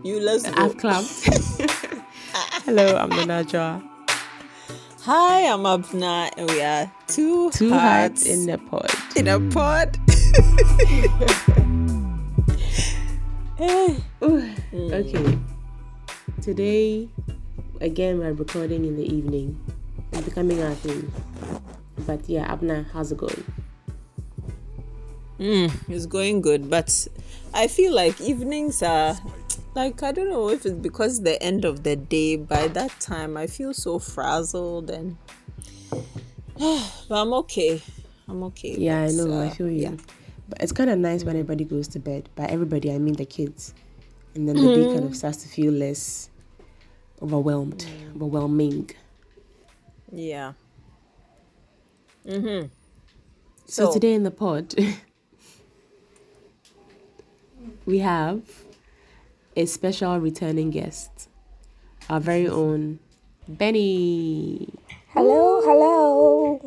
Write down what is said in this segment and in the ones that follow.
Let's go. I've clapped. Hello, I'm Nanajwa. Hi, I'm Abna, and we are two hearts in a pod. In a pod. Okay. Today, again, we're recording in the evening. It's becoming our thing. But yeah, Abna, how's it going? It's going good, but I feel like evenings are like, I don't know if it's because the end of the day. By that time, I feel so frazzled and but I'm okay. Yeah, but, I know. I feel you. yeah. But it's kind of nice when everybody goes to bed. By everybody, I mean the kids. And then the day kind of starts to feel less overwhelming. Yeah. So today in the pod, we have a special returning guest, our very own Benny. Hello.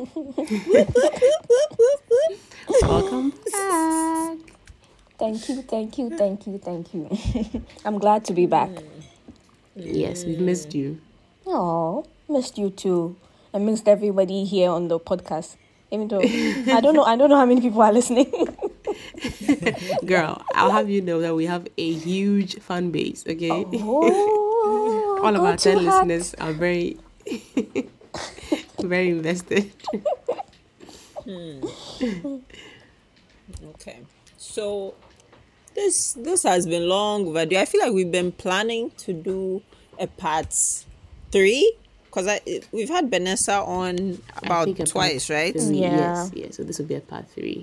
Welcome back. Thank you. I'm glad to be back. Yes, we've missed you. Oh, missed you too. I missed everybody here on the podcast. Even though I don't know how many people are listening. Girl, I'll have you know that we have a huge fan base, okay? Oh, all of our 10 listeners are very very invested. Okay. So this has been long overdue. I feel like we've been planning to do a part 3 because we've had Vanessa on about twice, right? Yeah. Yes. So this will be a part 3.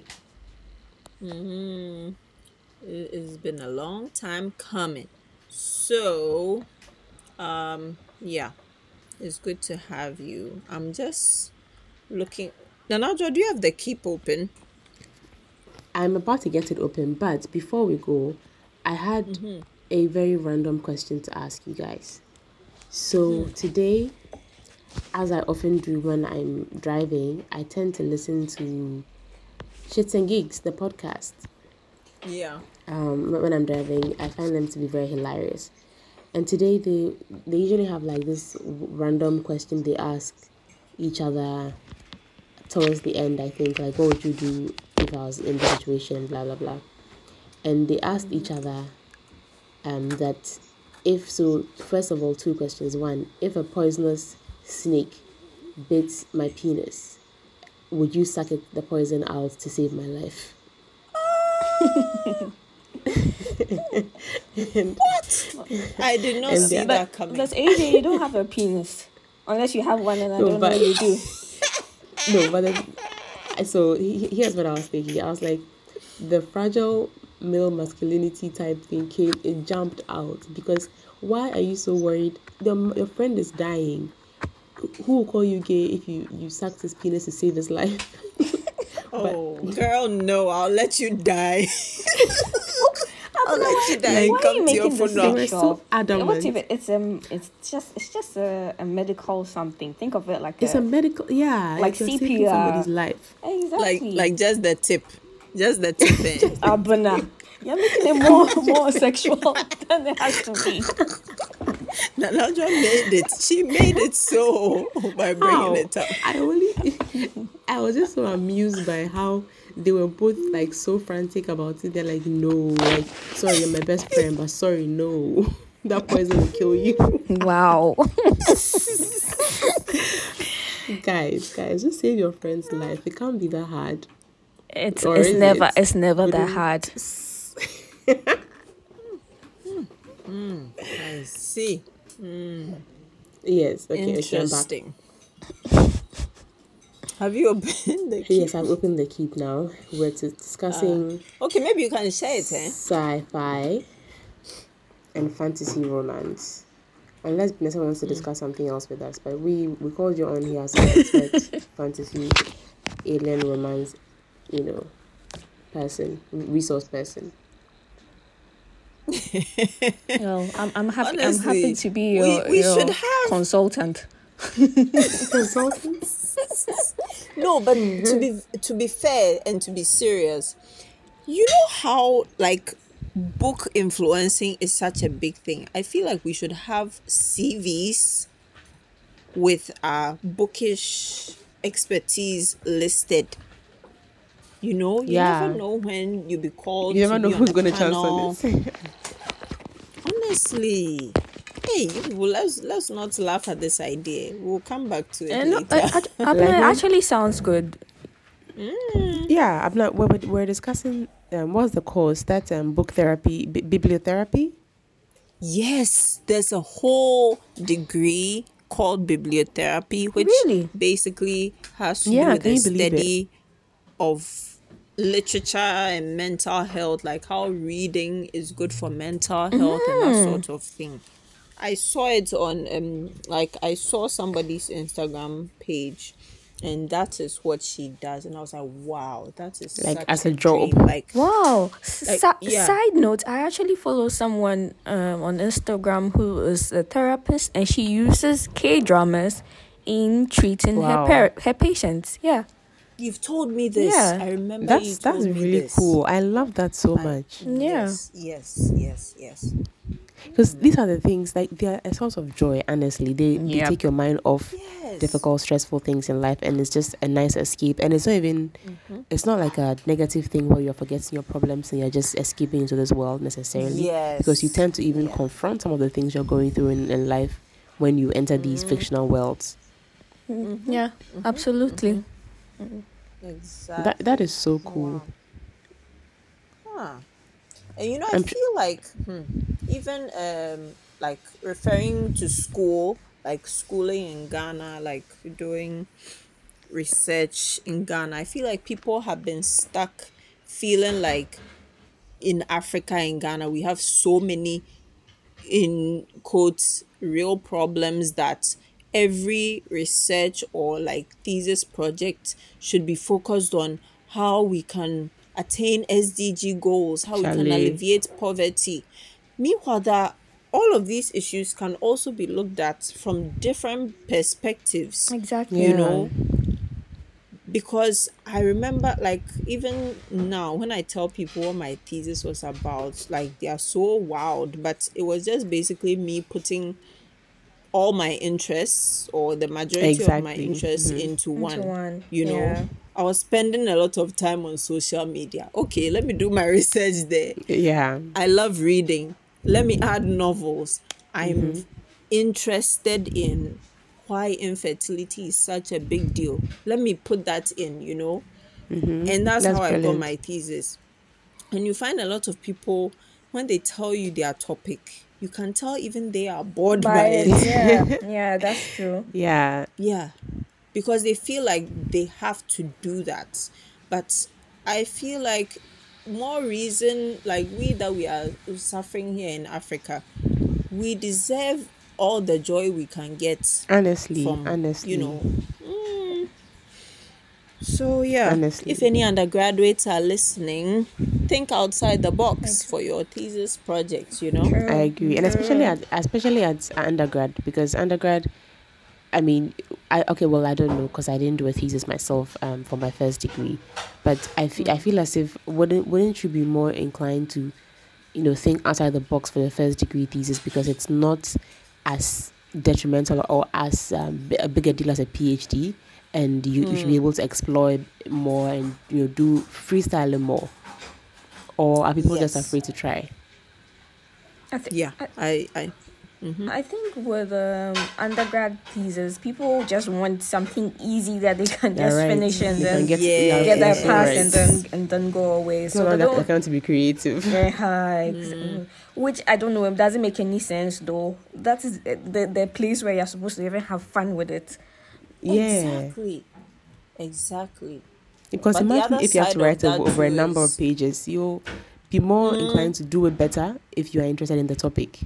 It's been a long time coming. So, yeah, it's good to have you. I'm just looking. Nanajwa, do you have the Keep open? I'm about to get it open, but before we go, I had a very random question to ask you guys. So today, as I often do when I'm driving, I tend to listen to Shits and Gigs, the podcast. Yeah. When I'm driving, I find them to be very hilarious. And today they usually have like this random question they ask each other towards the end, I think, like, what would you do if I was in the situation, blah, blah, blah. And they asked each other that first of all, 2 questions. 1, if a poisonous snake bit my penis, would you suck the poison out to save my life? What? I did not see that coming. But AJ, you don't have a penis. Unless you have one and I don't know you do. No, but so here's what I was thinking. I was like, the fragile male masculinity type thing it jumped out, because why are you so worried? Your friend is dying. Who will call you gay if you sucked his penis to save his life? Girl, no, I'll let you die. I'll let you die. Why are you making this sexual? So adamant. What if it's just a medical something? Think of it like it's a medical, like you're saving CPR. somebody's life. Exactly. Like just the tip there. Abuna. You're making it more sexual than it has to be. Nanajwa made it. She made it so by bringing it up. I was just so amused by how they were both like so frantic about it. They're like, no, like, sorry, you're my best friend, but sorry, no, that poison will kill you. Wow. guys, just save your friend's life. It can't be that hard. It's never that hard. I see. Yes. Okay. Interesting. Have you opened the Keep? Yes, I've opened the Keep now. We're discussing. Okay, maybe you can share it. Sci-fi and fantasy romance. Unless Vanessa wants to discuss something else with us, but we called you on here as an expert fantasy, alien romance, resource person. Well, I'm happy. Honestly, I'm happy to be your should have consultant. Consultants? No, but to be fair and to be serious, you know how like book influencing is such a big thing. I feel like we should have CVs with our bookish expertise listed. You never Yeah. know when you'll be You called never to know be on who's a gonna chance on panel. it. Honestly, hey, you people, let's not laugh at this idea. We'll come back to it And later. Like it when actually sounds good. yeah, I'm not we're discussing what's the course? That book therapy, bibliotherapy? Yes, there's a whole degree called bibliotherapy, which Really? basically has to do Yeah, with can the you believe it? study of literature and mental health, like how reading is good for mental health and that sort of thing. I saw it on like I saw somebody's Instagram page, and that is what she does, and I was like, wow, that is Like such as a a job. dream. Wow. Yeah. Side note, I actually follow someone on Instagram who is a therapist, and she uses K dramas in treating Wow. her patients. Yeah. You've told me this. Yeah. I remember you That's told me really this. cool. I love that so much. Yeah. Yes. Because these are the things like they're a source of joy. Honestly, they Yep. take your mind off Yes. difficult, stressful things in life, and it's just a nice escape. And it's not even it's not like a negative thing where you're forgetting your problems and you're just escaping into this world necessarily. Yes. Because you tend to even Yeah. confront some of the things you're going through in life when you enter these fictional worlds. Yeah. Absolutely. Exactly. That is so cool. Wow. Huh. And I I'm feel like even like referring to school, like schooling in Ghana, like doing research in Ghana, I feel like people have been stuck feeling like in Africa, in Ghana, we have so many, in quotes, real problems that every research or like thesis project should be focused on how we can attain SDG goals, how we can Charlie. alleviate poverty. Meanwhile, that all of these issues can also be looked at from different perspectives, Exactly. Yeah. because I remember, like, even now when I tell people what my thesis was about, like, they are so wild, but it was just basically me putting all my interests, or the majority of my Exactly. interests, into Into one. one. you know Yeah. I was spending a lot of time on social media. Okay, let me do my research there. Yeah. I love reading. Let me add novels. I'm interested in why infertility is such a big deal. Let me put that in. And that's That's how I got brilliant. my thesis. And you find a lot of people, when they tell you their topic, you can tell even they are bored by By it. it. Yeah. Yeah, that's true. Yeah. Yeah, because they feel like they have to do that. But I feel like more reason, like we are suffering here in Africa, we deserve all the joy we can get Honestly. from, Honestly. so yeah, if Honestly. any undergraduates are listening, think outside the box for your thesis projects. I True. agree. And True. especially at undergrad, because undergrad, I mean, I don't know because I didn't do a thesis myself for my first degree, but I feel as if wouldn't you be more inclined to think outside the box for the first degree thesis, because it's not as detrimental or as a bigger deal as a PhD, and you should be able to explore more and do freestyling more, or are people just Yes. afraid to try? I think. Yeah. I I think with undergrad thesis, people just want something easy that they can You're just right. finish and You can then get get you're that so pass right. and then go away. It's So not they that don't. account to be creative. Which I don't know. It doesn't make any sense though. That is the place where you're supposed to even have fun with it. Yeah. exactly. Because But the imagine other if you have to side of write that over a too number of is, pages, you'll be more inclined to do it better if you are interested in the topic.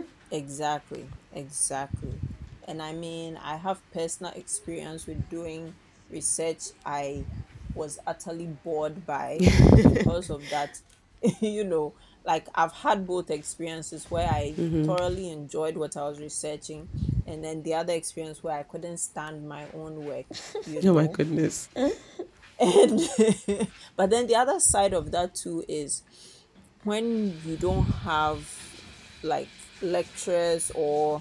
exactly. And I mean, I have personal experience with doing research I was utterly bored by, and because of that, you know, like, I've had both experiences where I thoroughly enjoyed what I was researching, and then the other experience where I couldn't stand my own work, you Oh my know. goodness. And but then the other side of that too is, when you don't have like lecturers or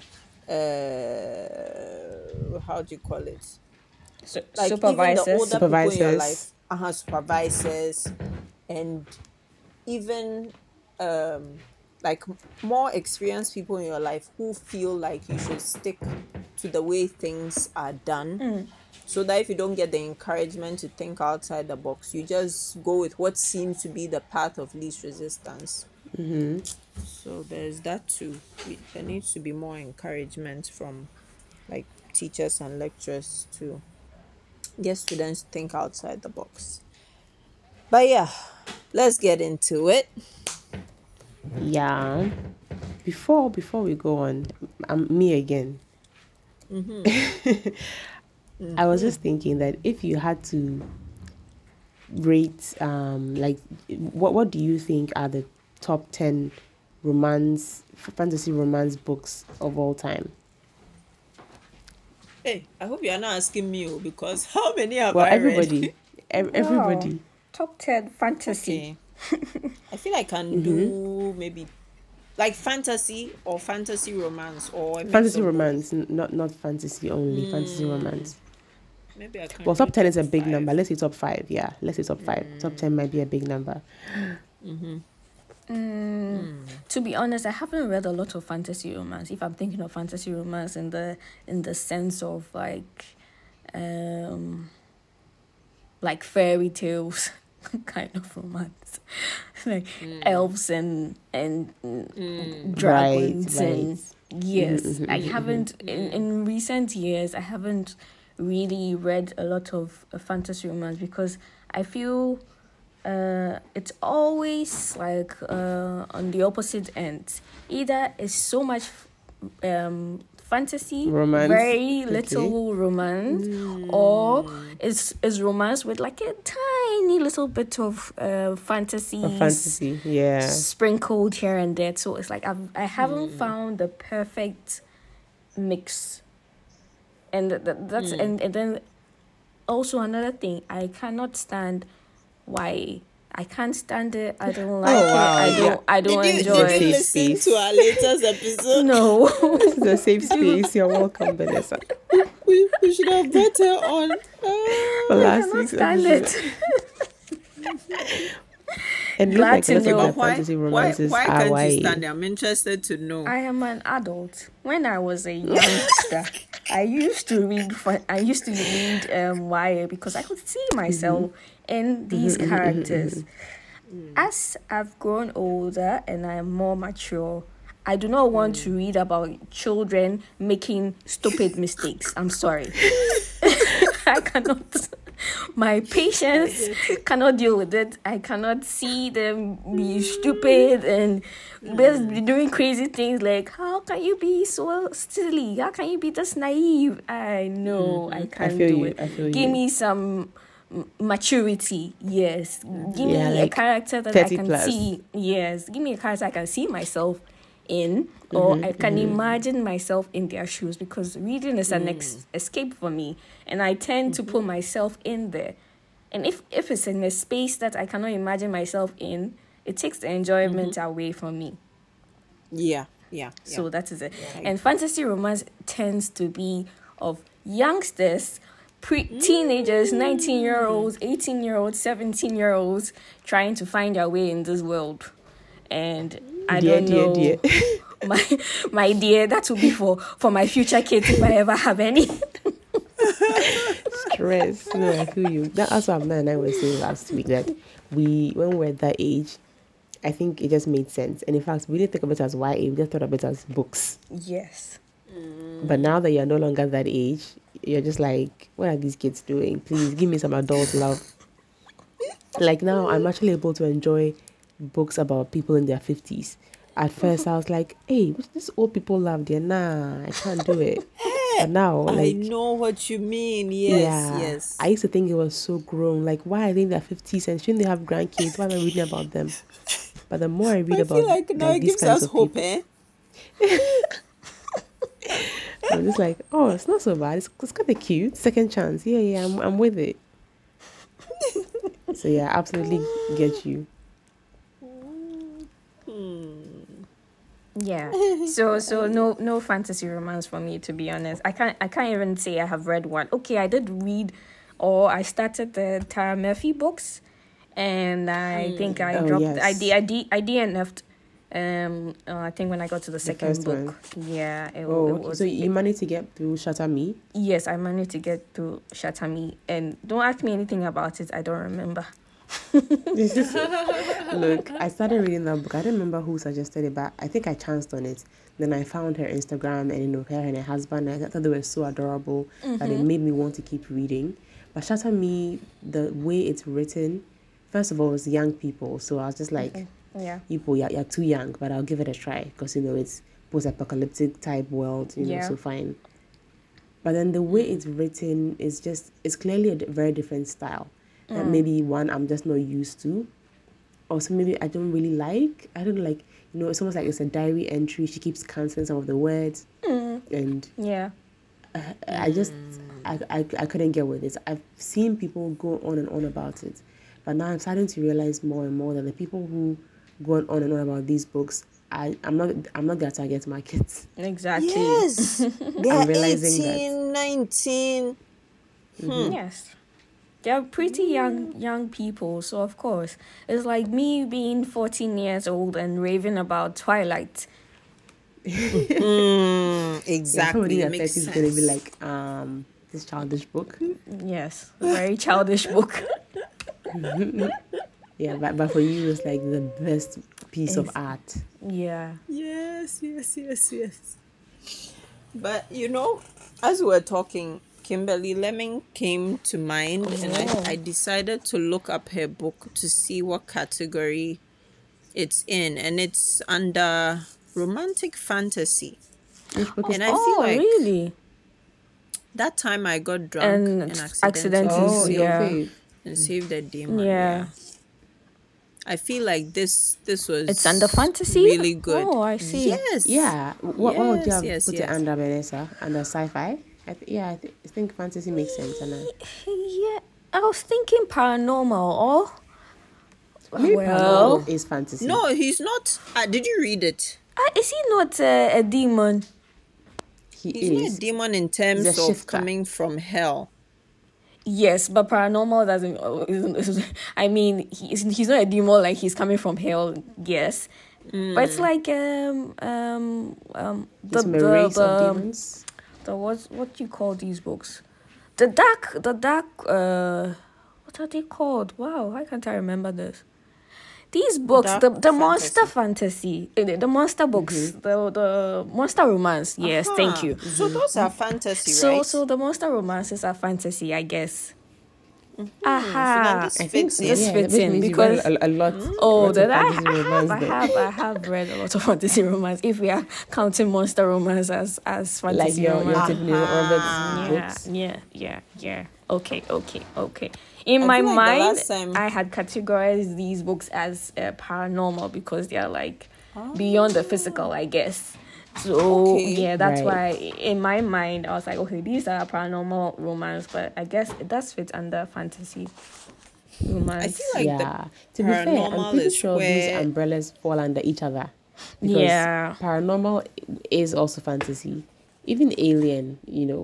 how do you call it, like even the Supervisors. older people in your Supervisors. life, supervisors, and even um like more experienced people in your life who feel like you should stick to the way things are done, so that if you don't get the encouragement to think outside the box, you just go with what seems to be the path of least resistance. So there's that too. There needs to be more encouragement from like teachers and lecturers to get students to think outside the box. But yeah, let's get into it. Yeah. Before we go on, me again. Mm-hmm. I was Mm-hmm. just thinking that if you had to rate, like, what do you think are the top 10 fantasy romance books of all time? Hey, I hope you are not asking me, because how many have Well, I read? everybody, Wow. everybody. Top 10 fantasy. Okay. I feel I can do maybe like fantasy or fantasy romance or a mix Fantasy of both. romance, not fantasy only, fantasy Mm, romance. maybe I Well, can do top 10 is top a big number. 5. Let's say top 5. Yeah, let's say top 5. Top 10 might be a big number. Mm-hmm. Mm, Mm. to be honest, I haven't read a lot of fantasy romance. If I'm thinking of fantasy romance in the sense of um like fairy tales kind of romance, like Mm. elves and Mm. Right, dragons right. and yes, I haven't Mm. in recent years I haven't really read a lot of fantasy romance because I feel it's always like on the opposite end. Either it's so much fantasy, Romance. very Okay. little romance, or Mm. it's romance with like a tiny little bit of A fantasies fantasy. Yeah. sprinkled here and there. So it's like I haven't Mm. found the perfect mix, and that's Mm. and then also another thing, I cannot stand why. I can't stand it. I don't Oh, like it. wow. Yeah. I don't This is enjoy a Did you safe it. listen to space. our latest episode? No. This is a safe Dude, space. You're welcome, Vanessa. We should have brought her on. For I last cannot week's stand episode. it. And it looks Glad like a to lot of know. the But why fantasy why romances why are can't you YA. stand it? I'm interested to know. I am an adult. When I was a youngster, I used to read YA because I could see myself in these characters. As I've grown older and I am more mature, I do not want to read about children making stupid mistakes. I'm sorry. I cannot. My patience cannot deal with it. I cannot see them be stupid and be doing crazy things like, how can you be so silly? How can you be this naive? I know I I can't feel do you. it. I feel Give you. me some maturity. Yes. Give Yeah, me a like character that I 30 can plus. see. Yes. Give me a character I can see myself in, or I can imagine myself in their shoes, because reading is an escape for me, and I tend to put myself in there. And if it's in a space that I cannot imagine myself in, it takes the enjoyment away from me. Yeah, yeah, yeah. So that is it. I, And fantasy romance tends to be of youngsters, teenagers, 19-year-olds, 18-year-olds, 17-year-olds trying to find their way in this world. And I Dear, don't dear, dear. know, my dear, that will be for my future kids if I ever have any. Stress. No, I feel you. That's what Amanda and I were saying last week, that when we were at that age, I think it just made sense. And in fact, we didn't think of it as YA, we just thought of it as books. Yes. But now that you're no longer that age, you're just like, what are these kids doing? Please give me some adult love. Like now, I'm actually able to enjoy books about people in their 50s. At first, I was like, hey, what's this old people love there? Nah, I can't do it. But now, I like, know what you mean. Yes, yeah, yes. I used to think it was so grown. Like, why are they in their 50s and shouldn't they have grandkids? Why am I reading about them? But the more I read I feel about like now like it these gives kinds us of hope, people, eh? I'm just like, oh, it's not so bad. It's kind of cute. Second chance. Yeah, yeah, I'm with it. So yeah, absolutely get you. Yeah. So no fantasy romance for me, to be honest. I can't even say I have read one. Okay, I did read, or I started the Tara Murphy books, and I think I Oh, dropped. yes. I DNF'd. I think when I got to the The second first book. one. Yeah, Oh, it okay. was. So you managed to get through Shatter Me? Yes, I managed to get through Shatami, and don't ask me anything about it. I don't remember. Look, I started reading that book. I don't remember who suggested it, but I think I chanced on it. Then I found her Instagram and her and her husband. I thought they were so adorable that it made me want to keep reading. But Shatter Me, the way it's written, first of all, it's young people. So I was just like, Yeah. you people, you're too young, but I'll give it a try because, it's post-apocalyptic type world, Yeah. so fine. But then the way it's written is it's clearly a very different style. That maybe one I'm just not used to. Also maybe I don't really like. I don't like, it's almost like it's a diary entry. She keeps canceling some of the words. And Yeah. I just, I couldn't get with it. I've seen people go on and on about it. But now I'm starting to realize more and more that the people who go on and on about these books, I'm not their target market. Exactly. Yes. They I'm are realizing that. 18, 19. Yes. They're pretty young people, so of course. It's like me being 14 years old and raving about Twilight. Yeah, somebody Exactly. in It their makes 30s gonna be sense. like, this childish book. Yes. Very childish book. Yeah, but for you, it's like the best piece of Ex- art. Yeah. Yes. But as we were talking, Kimberly Lemming came to mind, and I decided to look up her book to see what category it's in, and it's under romantic fantasy. Which book is And I that? feel Oh, like really? that time I got drunk And and accidentally accidentally, Oh, your yeah. fave. the demon. Yeah. I feel like this was It's under fantasy? really good. Oh, I see. Yes. Yeah. What would you have Yes, put it yes. under, Vanessa? Under sci-fi? I think fantasy makes sense. And Yeah. I was thinking paranormal, or maybe well, paranormal is fantasy. No, he's not. Did you read it? is he not a demon? He He's not a is. demon in terms He's a of shifter. coming from hell. Yes, but paranormal doesn't. I mean, he's not a demon like he's coming from hell. Yes, but it's like He's from a race of demons. the what do you call these books? The dark. What are they called? Wow, why can't I remember this? These books, Dark the monster fantasy, the monster books, the monster romance. Yes, thank you. So those are fantasy, So right? so the monster romances are fantasy, I guess. So then Aha. this I think fits so. in. This Yeah, fits which in means you because- read a lot. Oh, lots of then fantasy romance then. I have read a lot of fantasy romance. If we are counting monster romance as fantasy Like your romance. Tiffany Roberts books. Yeah. Okay. In I my feel like the mind, last time- I had categorized these books as paranormal because they are like beyond the physical, I guess. So Okay. yeah, that's Right. why in my mind I was like, okay, these are paranormal romance, but I guess it does fit under fantasy romance. I feel like Yeah. To be fair, I'm paranormal pretty is sure these where- umbrellas fall under each other. Because Yeah. paranormal is also fantasy. Even Alien,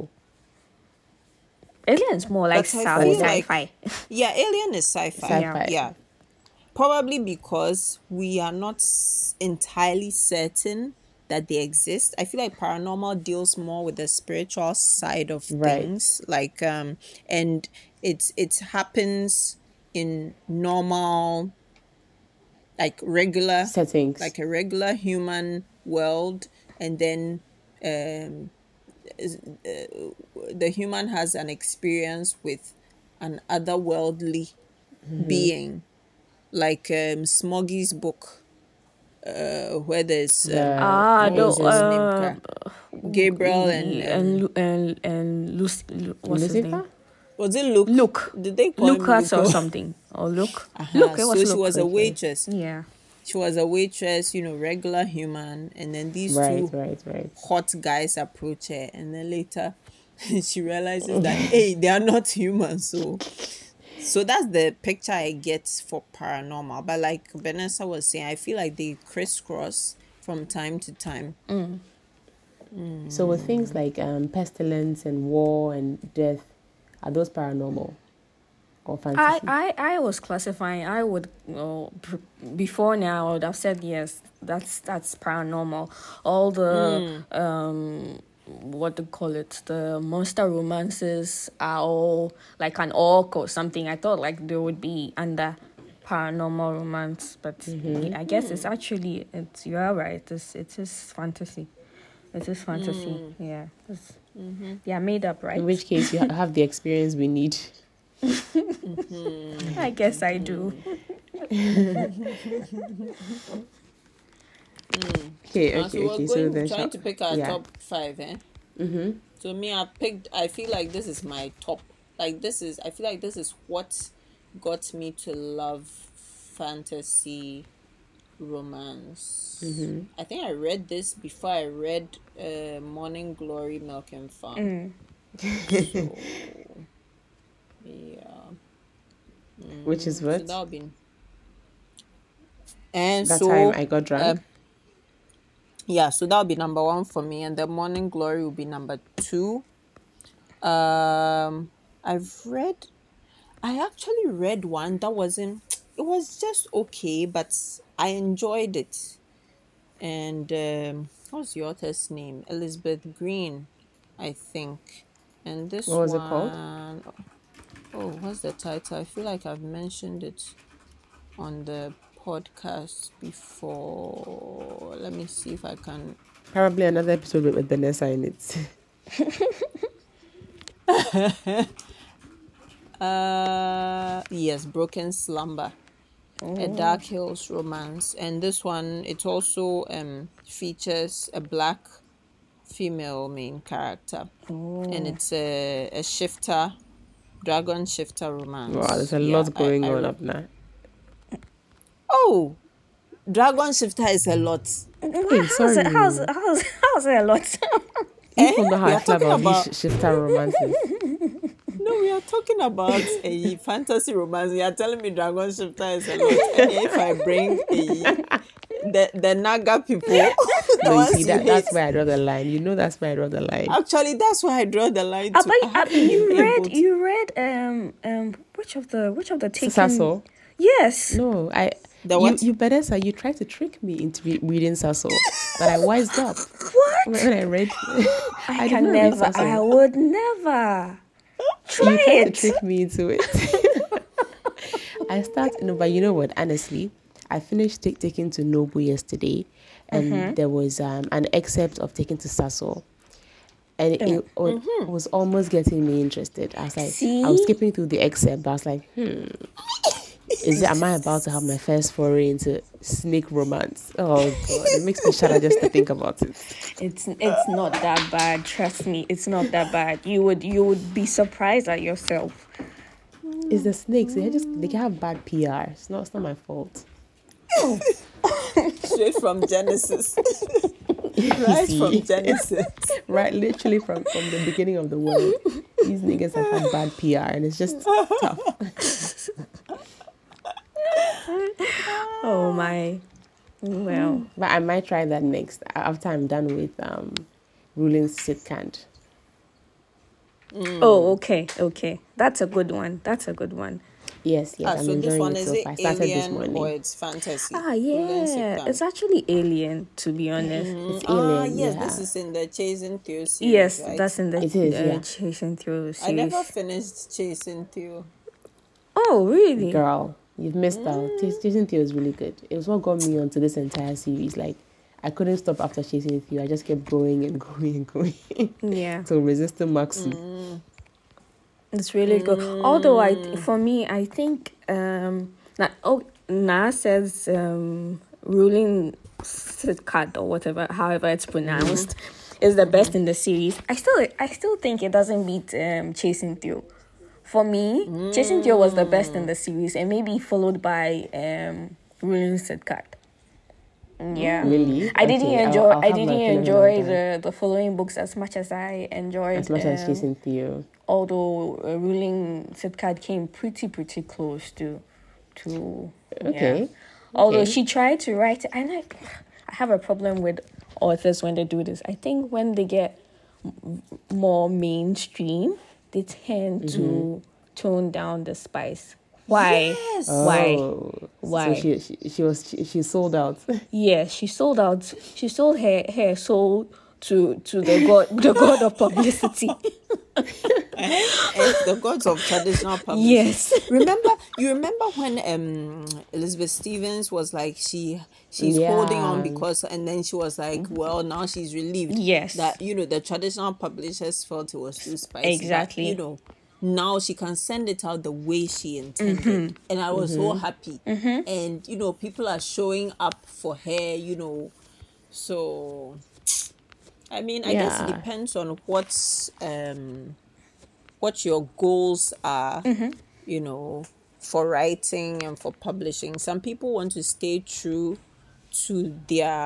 Alien's more like But I feel like- sci-fi. Yeah, Alien is sci-fi. Sci-fi. Yeah. Probably because we are not entirely certain that they exist. I feel like paranormal deals more with the spiritual side of Right. things. Like and it happens in normal, like regular settings. like a regular human world, and then the human has an experience with an otherworldly being, like Smoggy's book, where there's what was his name? Gabriel and Lucy, what's his name? Lucifer? was it Luke? Luke. Did they call him Lucas or Luke? something. Or Luke. Uh-huh. Luke, it So was she Luke. was a waitress. Yeah. She was a waitress, regular human, and then these Right. two hot guys approach her, and then later she realizes that hey, they are not human. So that's the picture I get for paranormal. But like Vanessa was saying, I feel like they crisscross from time to time. So with things like pestilence and war and death, are those paranormal or fantasy? I was classifying. I would before now I would have said yes. That's paranormal. All the what do you call it? The monster romances are all like an orc or something. I thought like they would be under paranormal romance, but I guess it's you are right. It is fantasy. It is fantasy. Yeah. They are made up, right? In which case, you have the experience we need. I guess I do. Okay. So we're So then, trying to pick our yeah. top 5, eh? So me, I feel like this is my top. I feel like this is what got me to love fantasy romance. I think I read this before I read Morning Glory Milk and Farm. So, yeah. Which is what? So that'll be. And That so time I got drunk. yeah, so that'll be number 1 for me, and the Morning Glory will be number 2. I actually read one that wasn't. It was just okay, but I enjoyed it. And what's the author's name? Elizabeth Green, I think. And this What was it one, called? oh, what's the title? I feel like I've mentioned it on the podcast before. Let me see if I can. Probably another episode with Vanessa in it. Yes, Broken Slumber, a Dark Hills romance, and this one it also features a black female main character, and it's a shifter, dragon shifter romance. Wow, there's a Yeah, lot going on read. up now. Oh, dragon shifter is a lot. Hey, sorry. How's it a lot? You don't know how We I are feel talking about about these shifter romances. no, we are talking about a fantasy romance. You are telling me dragon shifter is a lot. And if I bring the Naga people, the No, you ones see, you that's hate. where I draw the line. You know that's where I draw the line. Actually, that's why I draw the line. To I haven't been able to- you read which of the taken Sasso? Yes. No, The what? You Vanessa, you tried to trick me into reading Sasso, but I wised up. What? When I read, I did can not read never. Sasso. I would never. Try You tried to it. trick me into it. But you know what? Honestly, I finished Taking to Nobu yesterday, and there was an excerpt of Taking to Sasso. And it was almost getting me interested. I was like, I was See? skipping through the excerpt, but I was like, am I about to have my first foray into snake romance? Oh God, it makes me shudder just to think about it. It's not that bad. Trust me, it's not that bad. You would be surprised at yourself. It's the snakes. They can have bad PR. It's not my fault. Straight from Genesis. Right See? from Genesis. Right, literally from the beginning of the world. These niggas have had bad PR, and it's just tough. Oh my. Well, But I might try that next after I'm done with Ruling Sitkant. oh, okay. That's a good one. Yes, I'm So this enjoying one it is so it far. I started this alien morning. or it's fantasy? Yeah. It's actually Alien, to be honest. It's Alien. Yes, yeah. this is in the Chasing Theo series. Yes, right? that's in the It is, yeah. Chasing Through I series. never finished Chasing Theo. Oh, really? Girl, you've missed out. Chasing Theo is really good. It was what got me onto this entire series. Like, I couldn't stop after Chasing Theo. I just kept going and going and going. Yeah. So Resistor Maxu. It's really good. Although for me, I think Na says ruling card or whatever, however it's pronounced, is the best in the series. I still think it doesn't beat Chasing Theo. For me, Chasing Theo was the best in the series, and maybe followed by ruling card. Yeah, Really? I didn't Okay, enjoy. I'll I have my didn't opinion enjoy on that. the following books as much as I enjoyed. As much as Chasing Theo. Although ruling Sitkad came pretty close to Okay. Although Okay. she tried to write it, and have a problem with authors when they do this. I think when they get more mainstream, they tend to tone down the spice. Why? Yes. Why? Oh, Why? so she sold out. Yes, she sold out. She sold her soul to the god of publicity. It's the gods of traditional publishing. Yes. You remember when Elizabeth Stevens was like she's holding on Yeah. because, and then she was like, well, now she's relieved. Yes. That the traditional publishers felt it was too spicy. Exactly. But, now she can send it out the way she intended, and I was so happy. And people are showing up for her. So I mean, I guess it Yeah. depends on what your goals are, for writing and for publishing. Some people want to stay true to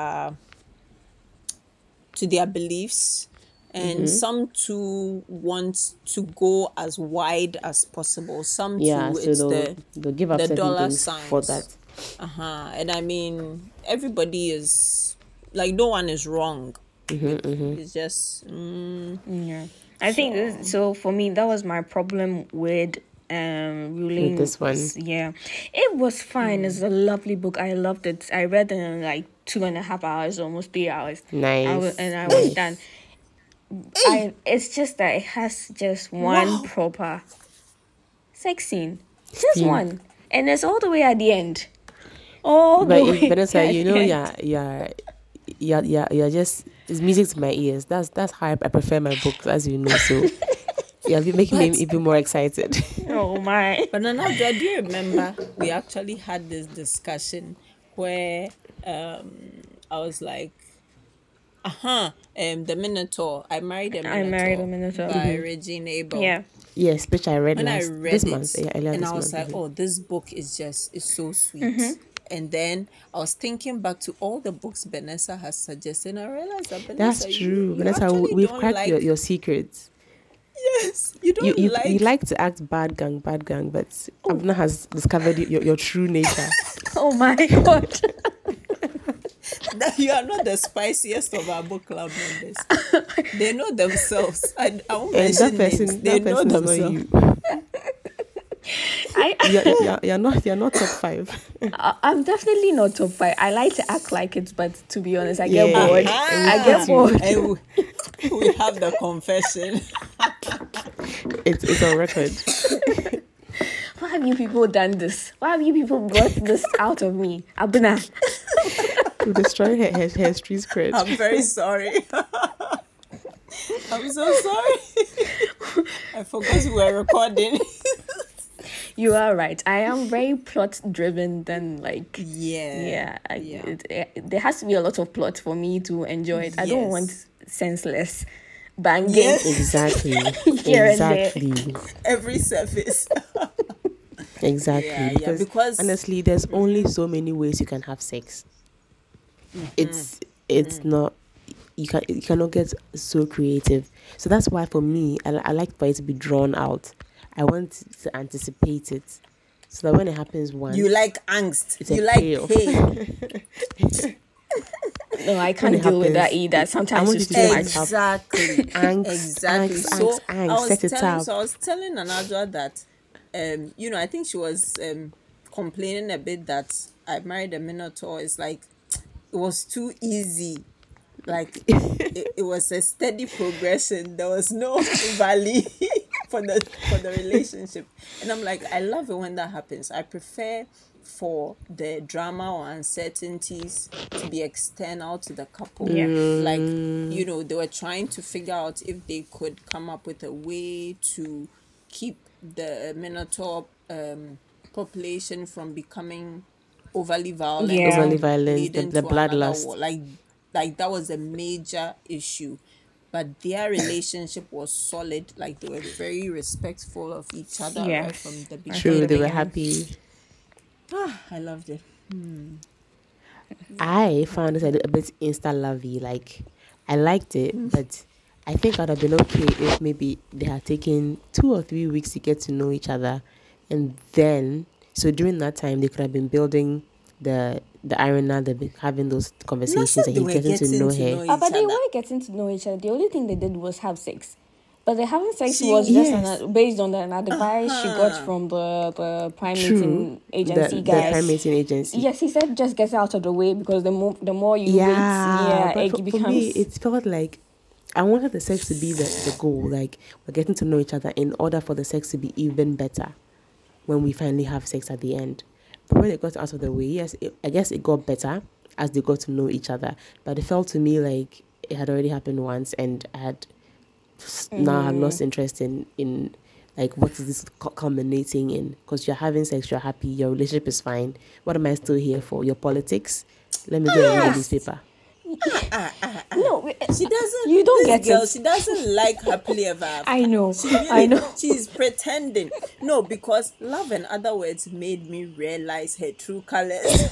their beliefs, and some too want to go as wide as possible. Some Yeah, too, so it's they'll give up the certain dollar things for signs. that. And I mean, everybody is like, no one is wrong. It's just Yeah. I think so for me that was my problem with ruling With this one. Yeah. It was fine. It's a lovely book. I loved it. I read it in like 2.5 hours, almost 3 hours. Nice. I was done. It's just that it has just one proper sex scene. Just Scene. one. And it's all the way at the end. All the way. But it's like, at the end. you're just, it's music to my ears. That's how I prefer my books, as you know. So you're making me even more excited. Oh my. But Nana, do you remember we actually had this discussion where I was like, the Minotaur. I married a Minotaur by Regine Abel. Yeah. Yes, which I read When I last read this it, month. Yeah, earlier and this I was month. like, oh, this book is so sweet. And then I was thinking back to all the books Vanessa has suggested, and I realized that Vanessa, That's true. That's Vanessa, how we've cracked your secrets. Yes, you don't You like. like to act bad gang, but Abna has discovered your true nature. Oh my god. That you are not the spiciest of our book club members. They know themselves. I won't And mention that names. person, They that know person is not themselves. you. You're not top 5. I'm definitely not top 5. I like to act like it, but to be honest, I get Yeah. bored. Ah, I get bored. and we have the confession. It's on record. Why have you people done this? Why have you people brought this out of me? Abuna. To destroy her street cred. I'm very sorry. I'm so sorry. I forgot we were recording. You are right. I am very plot driven than like Yeah. there has to be a lot of plot for me to enjoy it. I don't Yes. want senseless banging Yes. Exactly. here and there. Exactly. Every surface. Exactly. Yeah, because honestly, there's only so many ways you can have sex. It's not, you cannot get so creative. So that's why for me, I like for it to be drawn out. I want to anticipate it, so that when it happens once, you like angst. it's a You like payoff. pain. No, I can't it deal with that happens, either. I Sometimes want it's you too to much. Exactly. Angst, Exactly. angst, So angst, set it up. I was telling Anadra that, I think she was complaining a bit that I married a Minotaur. It's like it was too easy. Like it was a steady progression. There was no valley for the relationship. And I'm like, I love it when that happens. I prefer for the drama or uncertainties to be external to the couple. Yeah. Like, they were trying to figure out if they could come up with a way to keep the Minotaur population from becoming overly violent. Yeah. Overly violent, leading the to another bloodlust. war. Like that was a major issue. But their relationship was solid. Like they were very respectful of each other right Yes. from the beginning. True, they were Yeah. happy. I loved it. I found it a bit insta-lovey. Like, I liked it, but I think I'd have been okay if maybe they had taken 2 or 3 weeks to get to know each other. And then, so during that time, they could have been building the arena, they've been having those Nasa, conversations, and they he's were getting to know getting to her. know But each they other. were getting to know each other. The only thing they did was have sex. But the having sex She- was just Yes. based on an advice she got from the prime True. meeting agency The guy. prime meeting agency. Yes, he said just get out of the way because the more you wait, But it for becomes. me, it felt like I wanted the sex to be the goal. Like, we're getting to know each other in order for the sex to be even better when we finally have sex at the end. But when it got out of the way, yes, I guess it got better as they got to know each other. But it felt to me like it had already happened once, and I had now had lost interest in like, what is this culminating in? Because you're having sex, you're happy, your relationship is fine. What am I still here for? Your politics? Let me go and read a newspaper. No, She doesn't. You don't this get girl, it. She doesn't like happily ever after. I know. She really, I know. She's pretending. No, because Love and Other Words made me realize her true colors.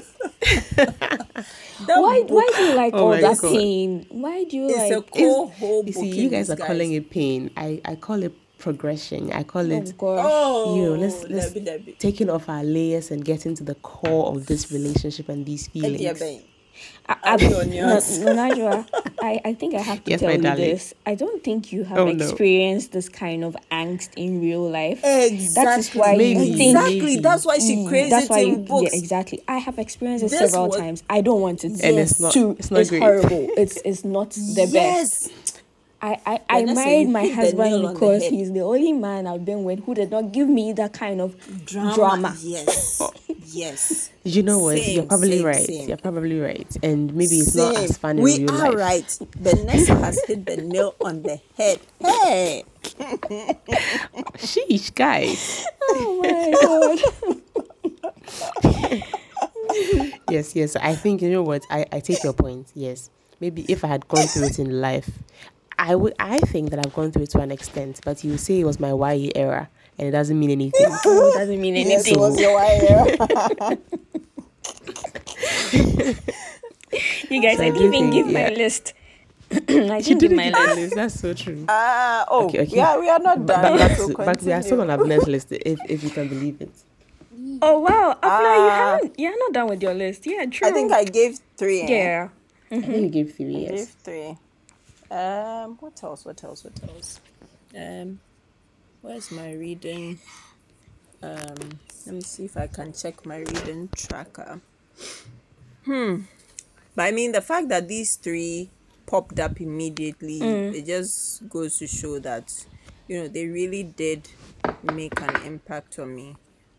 Why do you like Oh all my that God. pain? Why do you It's a like? cold You see, you guys are calling it pain. I call it progression. I call Oh it, gosh. Oh, let's Debbie. taking off our layers and get into the core of this relationship and these feelings. Are we on yours? No, Najwa, I think I have to Yes, tell my you darling. this. I don't think you have Oh, no. experienced this kind of angst in real life. Exactly. That is why Maybe, you think. Exactly. maybe. That's why she crazy That's why in books. Yeah, exactly. I have experienced it This several was- times. I don't want it. And it's not- it's not great. horrible. It's not the best. Yes. I Vanessa, married you my hit the husband nail on the because head. he's the only man I've been with who did not give me that kind of drama. Yes. Yes. You know what? Same, You're probably same, right. same. You're probably right. And maybe it's not Same. as fun in We real are life. right. Vanessa has hit the nail on the head. Hey. Sheesh, guys. Oh my god. Yes. I think, you know what? I take your point. Yes. Maybe if I had gone through it in life, I think that I've gone through it to an extent, but you say it was my YE era and it doesn't mean anything. Oh, it doesn't mean Yes, anything. it was your wire. You guys, So I I didn't do even think, give my yeah. list. I She didn't give didn't my give a list. list. That's so true. Okay. we are not But, done. but we are still on Abner's list, if you can believe it. Oh wow, Afla, you're not done with your list. Yeah, true. I think I gave 3. Yeah. I think you gave 3 I years. gave 3. What else? Where's my reading? Let me see if I can check my reading tracker. But I mean, the fact that these 3 popped up immediately, it just goes to show that, they really did make an impact on me.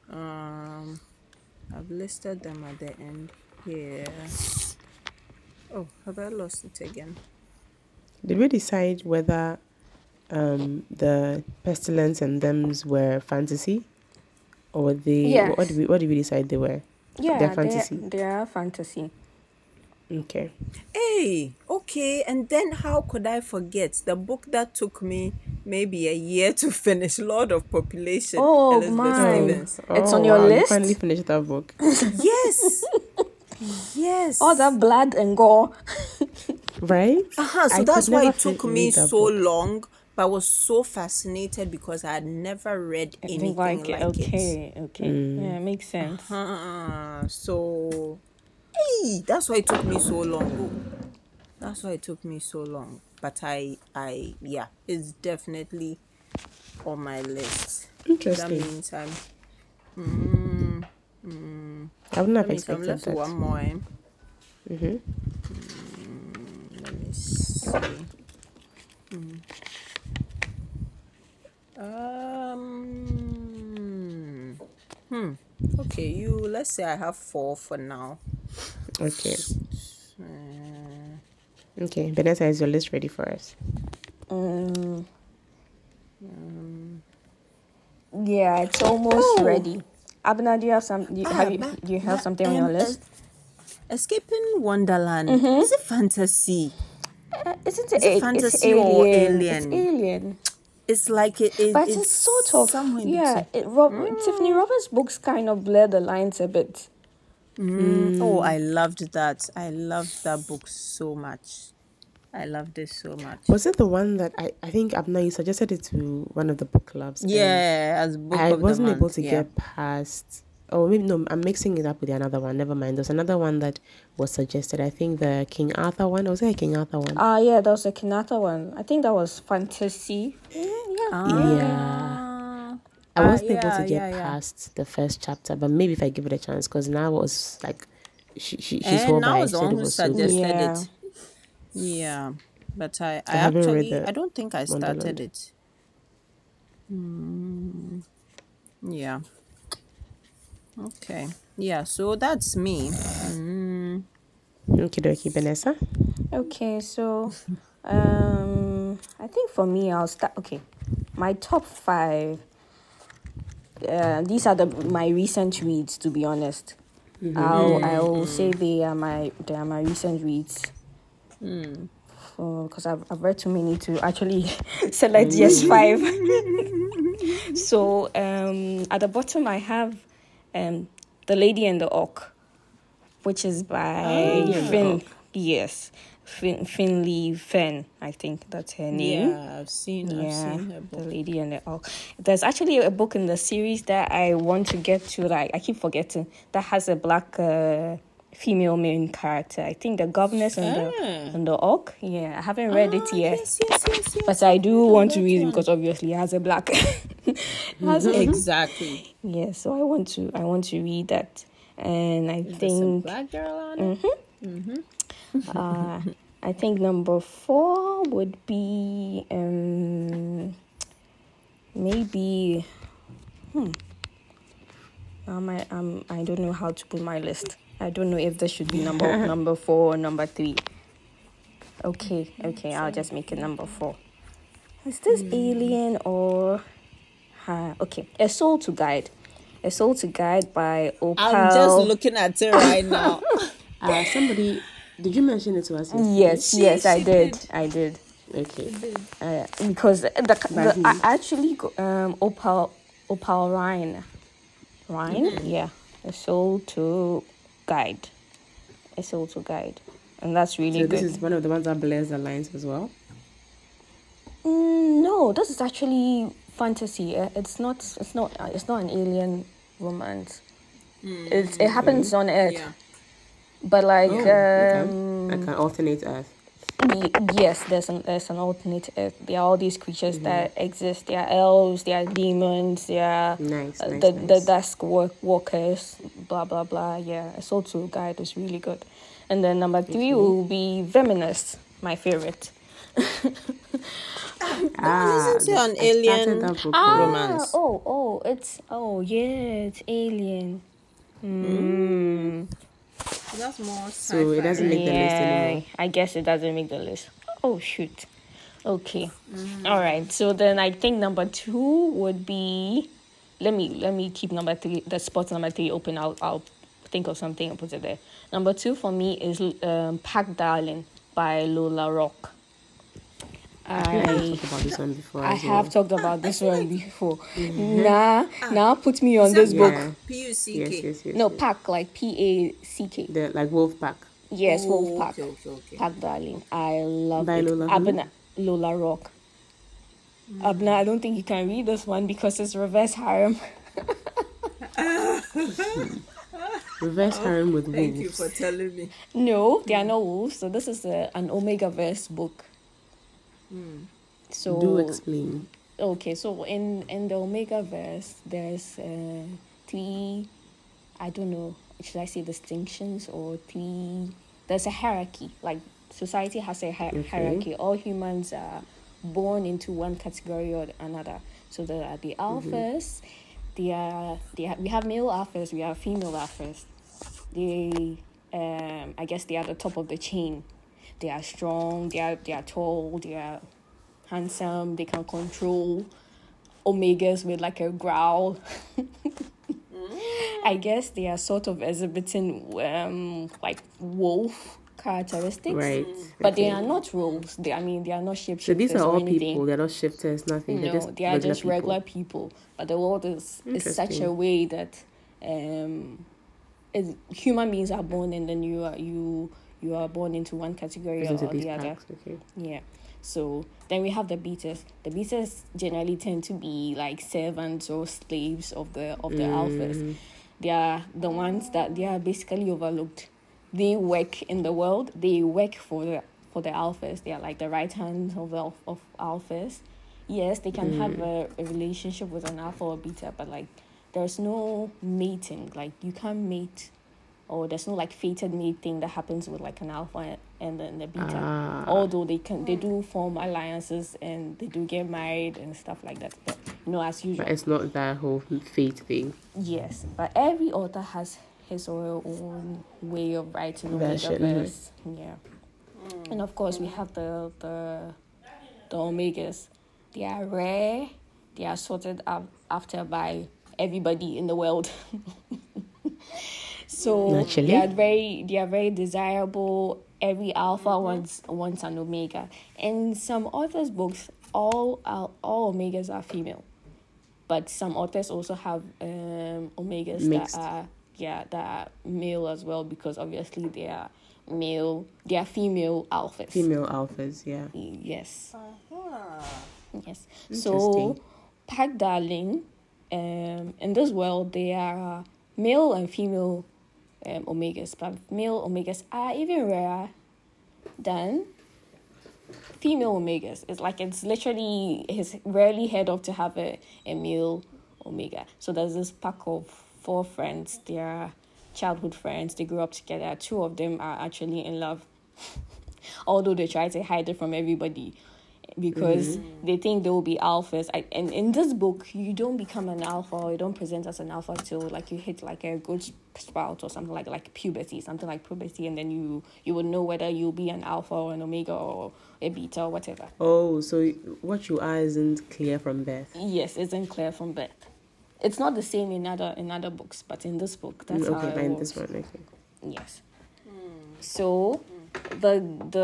I've listed them at the end here. Oh, have I lost it again? Did we decide whether the pestilence and thems were fantasy, or were they? Yeah. What did we decide they were? Yeah, They're fantasy. They are fantasy. Okay. Hey, okay, and then how could I forget the book that took me maybe a year to finish, Lord of Population, Oh, Elizabeth my. Stevens. It's on your wow, list? You finally finished that book. Yes, yes. All that blood and gore. Right? So I that's could why never it took me read that so book. long, but I was so fascinated because I had never read anything like it. Okay. Yeah, makes sense. So, hey, that's why it took me so long. That's why it took me so long. But yeah, it's definitely on my list. That Interesting. means I wouldn't have that means I'm expected left with that. one more. Mm-hmm. Let me see. Okay, let's say I have 4 for now. Okay. Okay, Vanessa, is your list ready for us? Yeah, it's almost ready. Abna, do you have something on your list? Escaping Wonderland. Is it fantasy? Isn't Is it fantasy or alien? It's alien. It's like it But it's sort of somewhere in yeah. Tiffany Roberts' books kind of blur the lines a bit. between. Oh, I loved that. I loved that book so much. I loved it so much. Was it the one that I think Abna, you suggested it to one of the book clubs? and Yeah, as book I of the wasn't able month, to yeah. get past Oh, maybe no, I'm mixing it up with another one. Never mind. There's another one that was suggested. I think the King Arthur one. Was it a King Arthur one? Yeah, that was a Kanata one. I think that was fantasy. Yeah. Yeah. I wasn't able to get yeah. past the first chapter, but maybe if I give it a chance, because now it was like she And swore now by. was She the said one it who was so good. suggested Yeah. it. Yeah. But I I haven't read actually, the I don't think I started Wonderland. it. Yeah. Okay. Yeah. So that's me. Okie dokie, Vanessa. Okay, so I think for me I'll start. Okay, my top 5. These are my recent reads. To be honest, I'll say they are my recent reads. Because I've read too many to actually select just 5. So at the bottom I have The Lady and the Orc, which is by Finn. Yes, Finley Fenn. I think that's her name. Yeah, I've seen her The book. Lady and the Orc. There's actually a book in the series that I want to get to. Like I keep forgetting, that has a black female main character. I think the Governess and the Orc. Yeah, I haven't read it yet. Yes. But I do want to read it because obviously it has a black. Exactly. Yeah, so I want to read that, and I There's a think black girl on it. I think number 4 would be maybe I don't know how to put my list. I don't know if there should be number 4 or number 3. Okay, I'll just make it number 4. Is this Alien or okay, A Soul to Guide. A Soul to Guide by Opal. I'm just looking at it right now. Somebody, did you mention it to us yesterday? Yes, I she did. did. I did. Okay. Because who? I actually Opal Ryan, yeah, A Soul to Guide, and that's really So good. this is one of the ones that blurs the lines as well. No, this is actually fantasy. It's not an alien romance. It happens on Earth, Yeah. but like Okay. I can alternate Earth. yes, there's an alternate Earth. There are all these creatures that exist. There are elves, there are demons, there are Nice. the dusk walkers, blah blah blah. Yeah, A Soul to Guide is really good. And then number 3 will be Feminist, my favorite. Isn't it an I alien started that book. romance? It's Alien. That's more So it doesn't make the list anymore. I guess it doesn't make the list. Oh shoot. Okay. All right. So then I think number 2 would be. Let me keep number 3. The spot number 3 open. I'll think of something and put it there. Number 2 for me is Pack Darling by Lola Rock. I talked about this one before. I as well. have talked about this one before. Now put me on this book. Yeah. P-U-C-K. Yes. No, Pack like Pack. The like wolf pack. Yes, Wolf Pack. Okay. Pack Darling. I love By it. Lola who? Abna, Lola Rock. Abna, I don't think you can read this one because it's reverse harem. Reverse harem with wolves. Thank you for telling me. No, they are not wolves. So this is an Omega Verse book. So Do explain. okay, so in the Omega Verse, there's 3. I don't know. Should I say distinctions or 3? There's a hierarchy. Like society has a hierarchy. All humans are born into one category or another. So there are the alphas. We have male alphas. We have female alphas. I guess they are the top of the chain. They are strong. They are tall. They are handsome. They can control omegas with like a growl. I guess they are sort of exhibiting like wolf characteristics, Right. but they are not wolves. They are not shapeshifters. So these are or all anything. people. They're not shifters. Nothing. No, they are just regular people. But the world is such a Interesting. way that human beings are born, and then you are born into one category Into or these the other. packs. Okay. Yeah. So then we have the beaters. The beaters generally tend to be like servants or slaves of the alphas. they are the ones that they are basically overlooked. They work in the world. They work for the alphas. They are like the right hand of alphas. Yes, they can have a relationship with an alpha or beta, but like there's no mating. Like you can't mate, or there's no like fated mating that happens with like an alpha and then the beta. Although they do form alliances and they do get married and stuff like that. But as usual. But it's not that whole fate thing. Yes, but every author has his or her own way of writing Version. Omegaverse. Yeah, and of course we have the Omegas. They are rare. They are sorted after by everybody in the world. So Naturally. they are very desirable. Every alpha wants an omega. In some authors' books, all omegas are female, but some authors also have omegas Mixed. that are male as well, because obviously they are female alphas. Female alphas, yeah. Yes. Yes. Interesting. So, Pack Darling, in this world, there are male and female omegas, but male omegas are even rarer than female omegas. It's literally, it's rarely heard of to have a male omega. So there's this pack of 4 friends. They are childhood friends. They grew up together. 2 of them are actually in love, although they try to hide it from everybody, because they think they will be alphas. And in this book, you don't become an alpha, or you don't present as an alpha till like you hit like a good sprout or something like puberty, and then you will know whether you'll be an alpha or an omega or a beta or whatever. Oh, so what you are isn't clear from birth. Yes, it's unclear from birth. It's not the same in other books, but in this book, that's how it in works. this one, okay. Yes. So the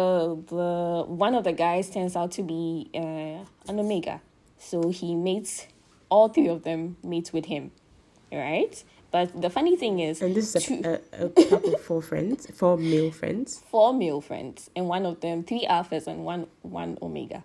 one of the guys turns out to be an omega. So he mates, all 3 of them mate with him. Right? But the funny thing is, And this is a couple of 4 friends, 4 male friends. 4 male friends, and one of them 3 alphas and one omega.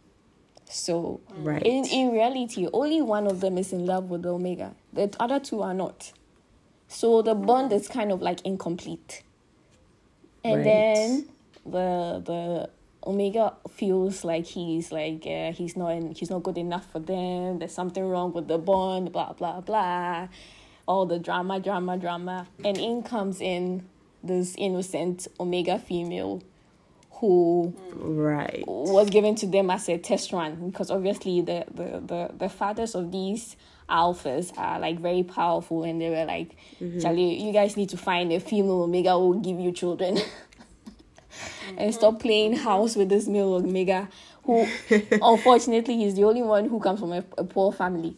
So Right. in reality, only one of them is in love with the omega. The other 2 are not. So the bond is kind of like incomplete. And Right. then the omega feels like he's not good enough for them. There's something wrong with the bond. Blah blah blah. All the drama, and in comes in this innocent omega female who Right. was given to them as a test run, because obviously the fathers of these alphas are like very powerful, and they were like, Charlie, you guys need to find a female omega who will give you children. And stop playing house with this male omega who unfortunately is the only one who comes from a poor family.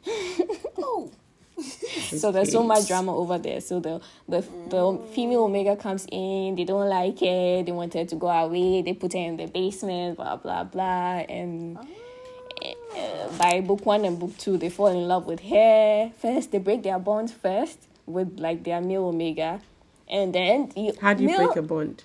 So there's so much drama over there. So the female omega comes in, they don't like it, they want her to go away, they put her in the basement, blah blah blah, and by book 1 and book 2 they fall in love with her first. They break their bond first with like their male omega, and then How do you break a bond?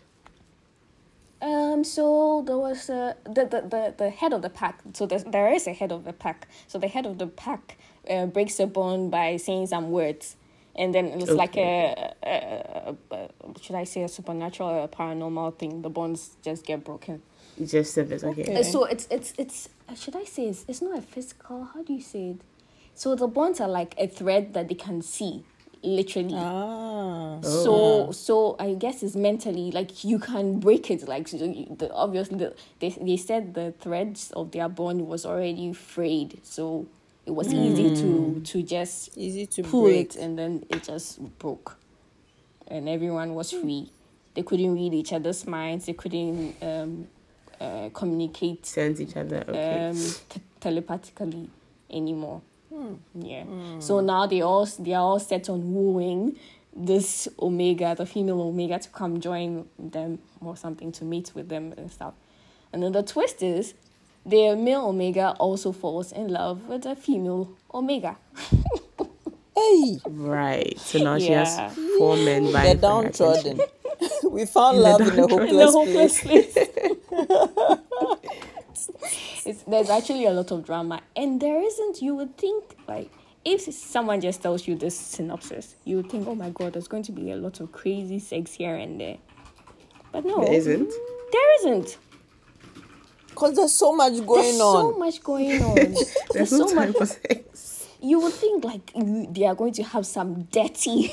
So there was the head of the pack. So there is a head of the pack. So the head of the pack breaks a bond by saying some words, and then it's like a should I say a supernatural or a paranormal thing. The bonds just get broken. Just service, okay. So it's should I say it's not a physical. How do you say it? So the bonds are like a thread that they can see, literally. So I guess it's mentally, like you can break it. Like obviously they said the threads of their bond was already frayed, so it was easy to just pull break. it, and then it just broke, and everyone was free. They couldn't read each other's minds. They couldn't communicate Sense each other, okay. telepathically anymore. Yeah. So now they are all set on wooing this omega, the female omega, to come join them or something, to meet with them and stuff. And then the twist is the male omega also falls in love with the female omega. Hey, Right. So now she Yeah. has 4 men the vying for her downtrodden. attention. We found love in a In the hopeless hopeless place. place. There's actually a lot of drama, and there isn't. You would think like if someone just tells you this synopsis, you would think, oh my god, there's going to be a lot of crazy sex here and there. But no, There isn't. there isn't. Because there's so much going There's on. so much going on. There's no time for sex. You would think like they are going to have some dirty,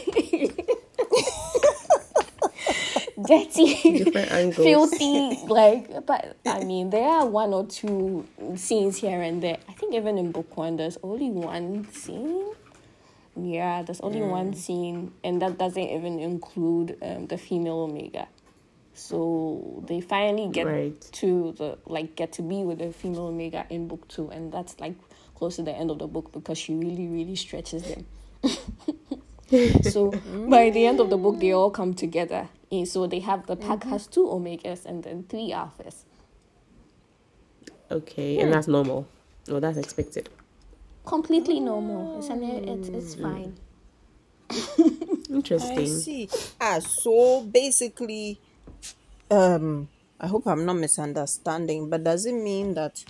Different angles. filthy, like. But I mean, there are one or two scenes here and there. I think even in book one, there's only one scene. Yeah, there's only one scene, and that doesn't even include the female Omega. So they finally get Right. to get to be with the female Omega in book 2, and that's like close to the end of the book because she really, really stretches them. So by the end of the book, they all come together. And so they have the pack has 2 Omegas and then 3 Alphas. Okay, and that's normal. Well, that's expected. Completely normal. It's fine. Interesting. I see. So basically, I hope I'm not misunderstanding, but does it mean that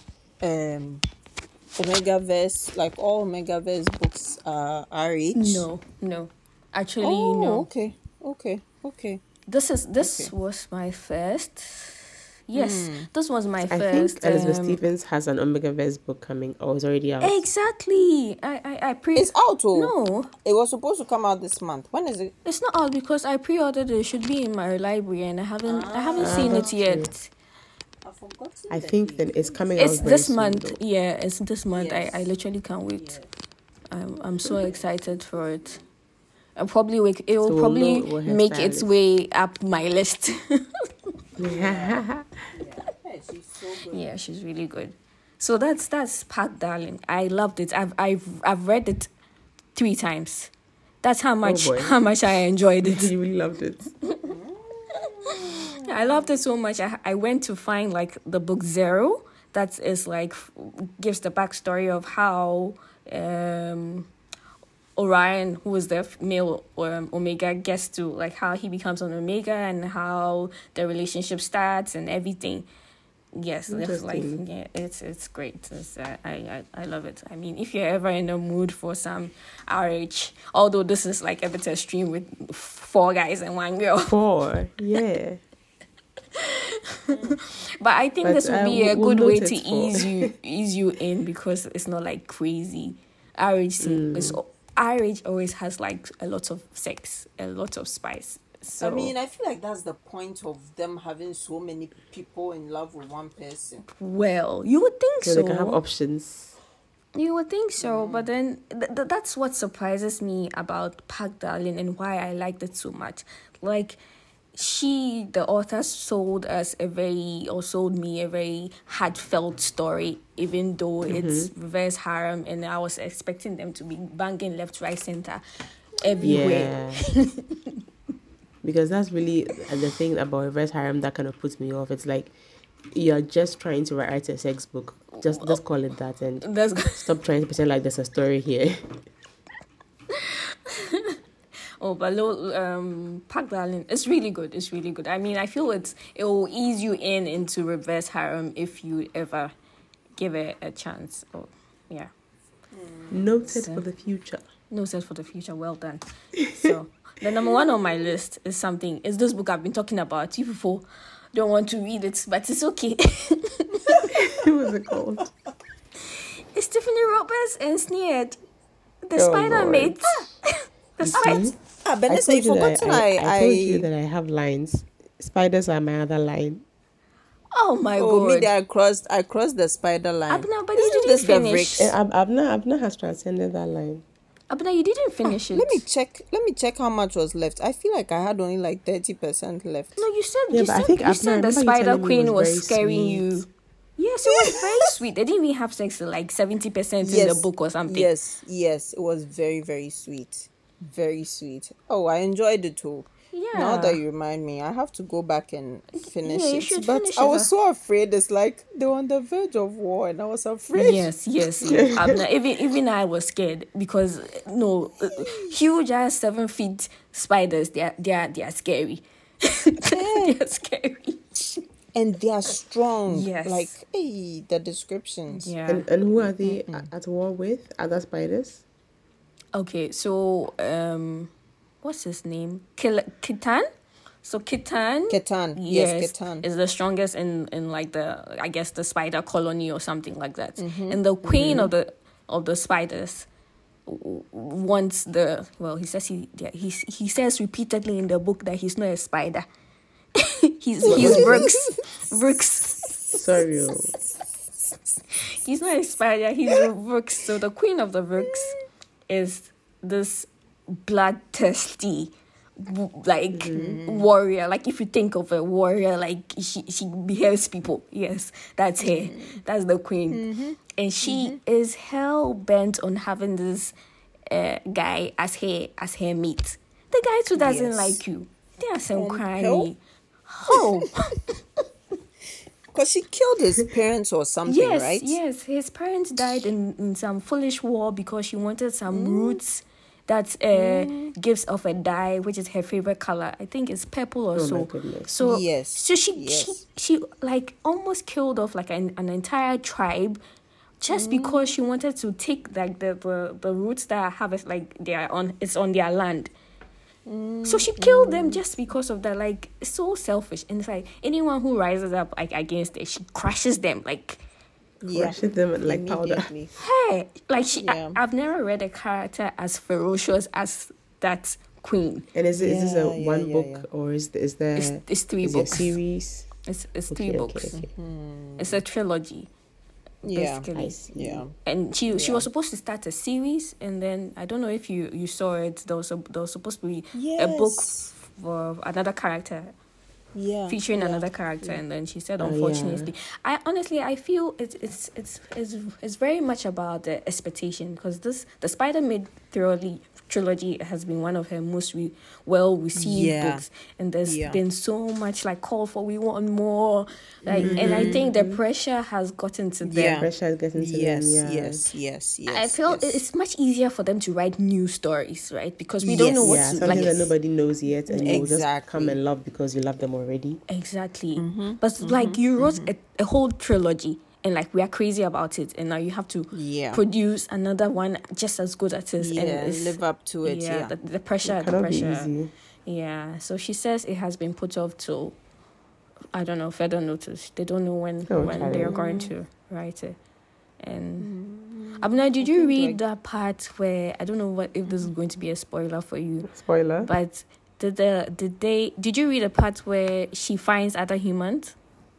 Omegaverse, like all Omegaverse books are RH? No. Actually, Oh, no. okay. This was my first. Yes, this was my I first. think Elizabeth Stevens has an Omegaverse book coming, or it's already out. Exactly. I It's out. No, It was supposed to come out this month. When is it? it's not out because I pre-ordered it. It should be in my library, and I haven't seen it yet. I've forgotten. I think that it's coming out. It's very this soon, month. though. Yeah, it's this month. Yes. I literally can't wait. I'm so excited for it. It will So we'll probably know what her make style its is. way up my list. She's so good. Yeah, she's really good. So that's Pat Darling. I loved it. I've read it 3 times. That's how much boy. I enjoyed it. You really loved it. I loved it so much. I went to find like the book 0 that is like gives the backstory of how Orion, who is the male Omega, gets to like how he becomes an Omega and how the relationship starts and everything. Yes, it's like Interesting. it's great. I love it. I mean, if you're ever in a mood for some RH, although this is like a bit extreme with 4 guys and 1 girl, 4, yeah. but I think But, this would be a we'll good way note to it for- ease you in because it's not like crazy. RH always has like a lot of sex, a lot of spice. So I mean, I feel like that's the point of them having so many people in love with one person. well, you would think So so. they can have options. You would think so, but then that's what surprises me about Park Darling and why I liked it so much. Like, the author, sold me a very heartfelt story, even though it's reverse harem, and I was expecting them to be banging left, right, center, everywhere. Yeah. Because that's really the thing about reverse harem that kind of puts me off. It's like you're just trying to write a sex book. Just call it that and That's stop trying to pretend like there's a story here. but Park Darling, it's really good. It's really good. I mean, I feel it will ease you into reverse harem if you ever give it a chance. Oh, yeah. Noted for the future. No sense for the future. Well done. So the number 1 on my list is this book I've been talking about. You people don't want to read it, but it's okay. What was it called? It's Tiffany Roberts and Sneered. The Oh, Spider Lord. Mates. The Spider. See? Vanessa, you've forgotten I told you that I have lines. Spiders are my other line. Oh my Oh, me, god. I crossed the spider line. Abna, but Isn't you didn't this the finish. Vrix? Abna has transcended that line. Abna, you didn't finish it. Let me check how much was left. I feel like I had only like 30% left. No, you said Yeah, you but I said think you Abna, said the remember you Spider telling me Queen it was was very scaring sweet. you. Yes, it was very sweet. They didn't even have sex like 70% in the book or something. Yes, it was very, very sweet. Very sweet. Oh, I enjoyed it too. Yeah. Now that you remind me, I have to go back and finish Yeah, you it. should But finish I it. was so afraid. It's like they were on the verge of war, and I was afraid. Yes. Abna, even I was scared because huge ass 7 feet spiders. They are scary. They are scary. And they are strong. Yes. Like, hey, the descriptions. Yeah. And who are they at war with? Other spiders? Okay, so what's his name? Kitan. So Kitan, Ketan. Yes, yes, Ketan. is the strongest in like the, I guess, the spider colony or something like that. And the queen of the spiders wants the, well, he says he says repeatedly in the book that he's not a spider. he's Brooks. Sorry. He's not a spider, he's a Brooks. So the queen of the Brooks is this bloodthirsty warrior. Like, if you think of a warrior, like she beheads people. Yes, that's her. That's the queen. And she is hell bent on having this guy as her mate. The guy too doesn't like you. There's some crying. Oh. Because she killed his parents or something, right? Yes, his parents died in some foolish war because she wanted some roots that gives off a dye, which is her favorite color. I think it's purple or so. My goodness. So Yes. So she like almost killed off like an entire tribe just because she wanted to take like the roots that have it, like it's on their land. So she killed them just because of that. Like, it's so selfish. And it's like anyone who rises up like against it, she crushes them. Like, Crushes them like powder. Immediately. hey, like Yeah. I've never read a character as ferocious as that queen. And is this a Yeah, one yeah, book yeah. or is there It's three is it a books. series? It's three Okay, books. okay. It's a trilogy, Yeah. basically. I see. Yeah. And she Yeah. was supposed to start a series, and then I don't know if you saw it. There was supposed to be a book Yes. for another character, Yeah. featuring yeah. another character, and then she said, Oh, yeah. unfortunately, I feel it's very much about the expectation, because the Spider-Man trilogy has been one of her most well received Yeah. books, and there's Yeah. been so much like call for, we want more, like, and I think the pressure has gotten to them. Yeah. Pressure is getting to Yes, them. Yeah. yes. I feel yes. it's much easier for them to write new stories, right? Because we don't know Yes. what Yeah, to something like. that nobody knows yet, and you'll just Exactly. come and love because you love them already. Exactly. But like, you wrote a whole trilogy, and like, we are crazy about it, and now you have to Yeah. produce another one just as good as this. Yeah, And it's, live up to it. Yeah. the pressure, Cannot be easy. Yeah. So she says it has been put off till, I don't know, further notice. They don't know when Okay. they are going to write it. And Abna, did you read that part where, I don't know if this is going to be a spoiler for you, Spoiler. but did you read a part where she finds other humans?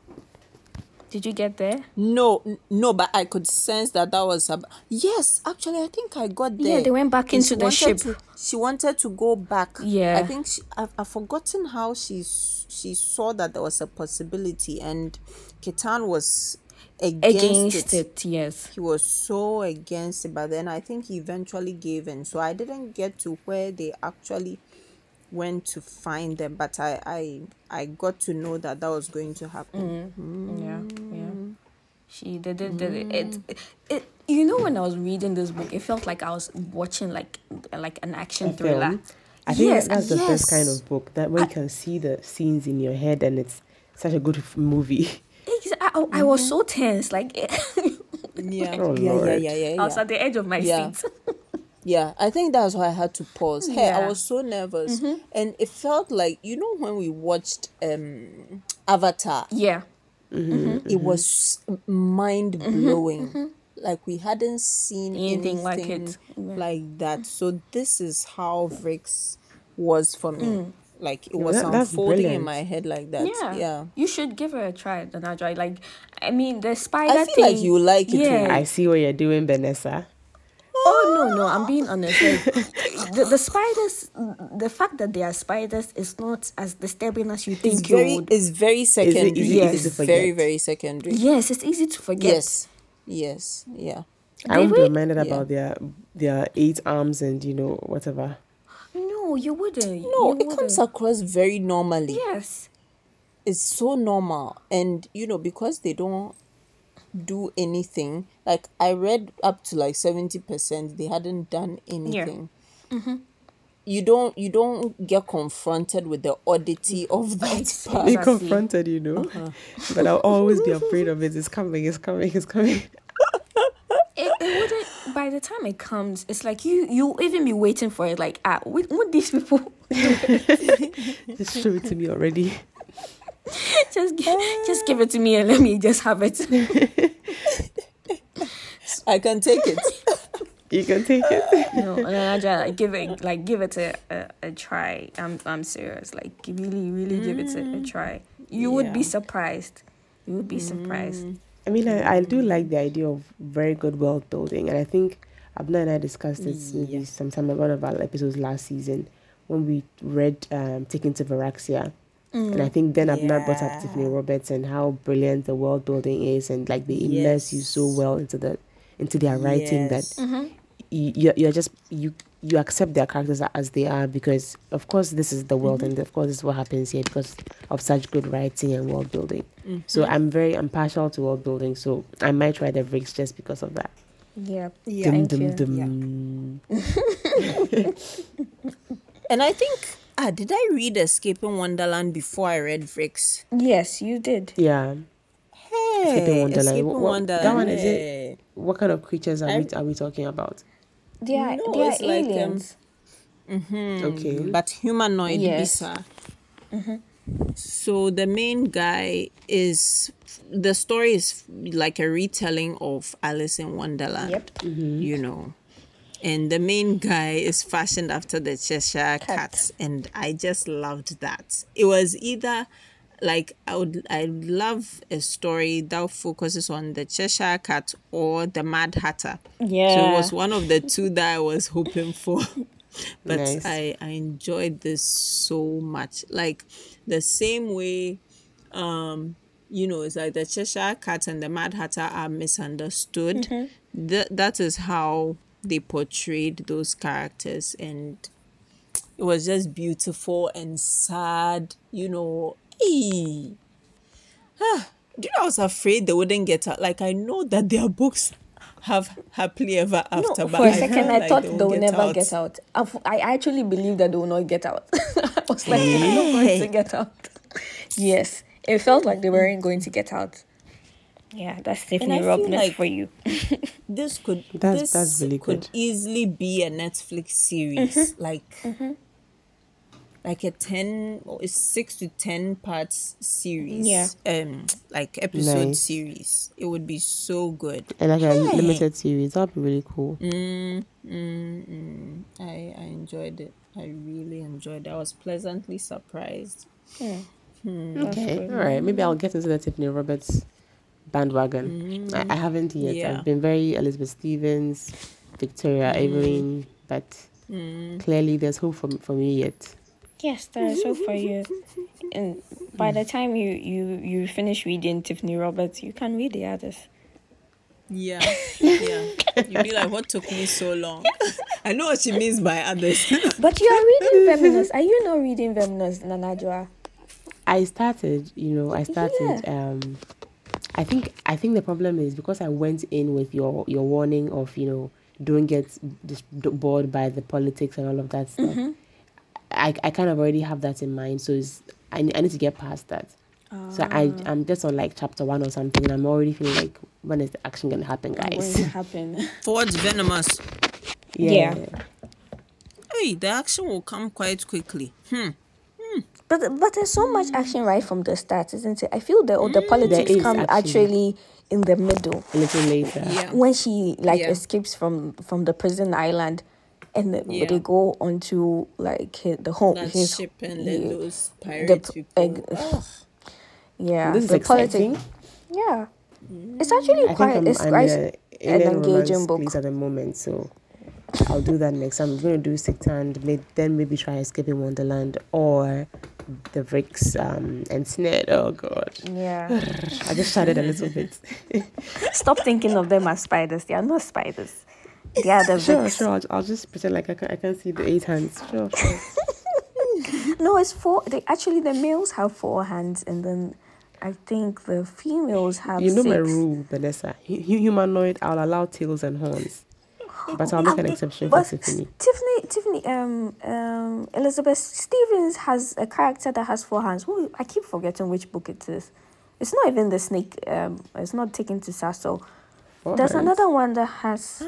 Did you get there? No, but I could sense that was yes. Actually, I think I got there. Yeah, they went back And into she the wanted ship. she wanted to go back. Yeah. I think I've forgotten how she saw that there was a possibility, and Ketan was against it. Yes. He was so against it, but then I think he eventually gave in. So I didn't get to where they actually went to find them, but I got to know that was going to happen. Yeah. She did it. You know, when I was reading this book, it felt like I was watching like an action A thriller. film. I think Yes, that's the yes. best kind of book that where you can see the scenes in your head and it's such a good movie. I was so tense, like Yeah. Oh, yeah, Lord. yeah. I was at the edge of my Yeah. seat. Yeah, I think that's why I had to pause. Hey, I Yeah. was so nervous, and it felt like, when we watched Avatar, Yeah. it was mind blowing. Like, we hadn't seen Anything like anything it. Yeah. like that. So this is how Vrix was for me. Like, it was that's unfolding in brilliant. my head like that. Yeah. You should give her a try, Danajai. Like, I mean, the spider I feel thing. like you like it. Yeah. too. I see what you're doing, Vanessa. Oh no, I'm being honest. Like, the spiders, the fact that they are spiders is not as disturbing as you think you would. It's very secondary. easy It's to very, forget? very secondary. Yes, it's easy to forget. Yes, yeah. I won't be David- reminded Yeah. about their 8 arms and whatever. No, you wouldn't. No, You it comes wouldn't. across very normally. Yes. It's so normal. And, because they don't do anything, like, I read up to like 70%, they hadn't done anything. You don't get confronted with the oddity of that part. Be Exactly. confronted, But I'll always be afraid of it. It's coming. It wouldn't. by the time it comes, it's like you even be waiting for it. Like, would these people Just show it to me already. just give it to me and let me just have it. I can take it. You can take it. No, and then I just give it a try. I'm serious. Like, really give it a try. You would be Yeah. surprised. You would be surprised. I mean, I do like the idea of very good world building, and I think Abna and I discussed this maybe Yeah. sometime in one of our episodes last season when we read Taken to Varaxia. And I think then Abna brought up Tiffany Yeah. Roberts and how brilliant the world building is, and like they immerse you so Yes. well into their writing that Yes. you're just you accept their characters as they are, because of course this is the world and of course this is what happens here because of such good writing and world building. So I'm partial to world building, so I might try the Vrix just because of that. Yeah. Yeah. Thank you. And I think, did I read Escaping Wonderland before I read Vrix? Yes, you did. Yeah. Hey, Escaping Wonderland. Escaping That Wonderland. one is it? Hey. What kind of creatures I- are we talking about? They are No, they are it's like, aliens. Okay. But humanoid Yes. Bisa. So the main guy is, the story is like a retelling of Alice in Wonderland. Yep. You know. And the main guy is fashioned after the Cheshire Cat, and I just loved that. It was either like I love a story that focuses on the Cheshire Cat or the Mad Hatter. So it was one of the two that I was hoping for. But Nice. I enjoyed this so much. Like the same way, it's like the Cheshire Cat and the Mad Hatter are misunderstood. That is how they portrayed those characters, and it was just beautiful and sad. Hey. Do you know, I was afraid they wouldn't get out. Like, I know that their books have happily ever after, but For a I second, felt I like thought they they won't will get never out. get out. I actually believe that they will not get out. I was like, they're not going to get out. Yes, it felt like they weren't going to get out. Yeah, that's And I Tiffany feel Robinson like for you. This really could good. easily be a Netflix series, like a 6 to 10 parts series. Yeah. Like episode Nice. series. It would be so good. And like a limited series, that'd be really cool. I enjoyed it. I really enjoyed it. I was pleasantly surprised. Okay, all right. Maybe I'll get into the Tiffany Roberts bandwagon. I haven't yet. Yeah. I've been very Elizabeth Stevens, Victoria Evelyn, but clearly there's hope for me yet. Yes, there is hope for you. And by the time you finish reading Tiffany Roberts, you can read the others. Yeah. You'd be like, what took me so long? I know what she means by others. But you are reading Feminist. Are you not reading Feminist, Nanajwa? I started. I think the problem is because I went in with your warning of don't get bored by the politics and all of that stuff. I kind of already have that in mind, so I need to get past that. So I'm just on like chapter 1 or something, and I'm already feeling like, when is the action gonna happen, Going guys? to happen. Towards Venomous. Yeah. Hey, the action will come quite quickly. But there's so much action right from the start, isn't it? I feel the politics There is, come actually in the middle. A little later. Yeah. When she Yeah. escapes from the prison island, and Yeah. they go onto like the home That his ship and then yeah, those pirates people. Ugh. yeah This is the exciting. yeah, it's actually I quite think it's I'm quite in an an engaging romance book. place at the moment, so I'll do that next. I'm going to do Sick and then maybe try Escaping Wonderland or the Vrix and Sned. Oh God, Yeah. I just shuddered a little bit. Stop thinking of them as spiders. They are not spiders. They are the Vicks. Sure. I'll just pretend like I can see the 8 hands. Sure. No, it's 4. The males have 4 hands, and then I think the females have You know 6. my rule, Vanessa. Humanoid, I'll allow tails and horns, but I'll make an exception for But Tiffany. Tiffany, Elizabeth Stevens has a character that has 4 hands. Who I keep forgetting which book it is. It's not even the snake. It's not Taken to Sasso. Four There's hands. another one that has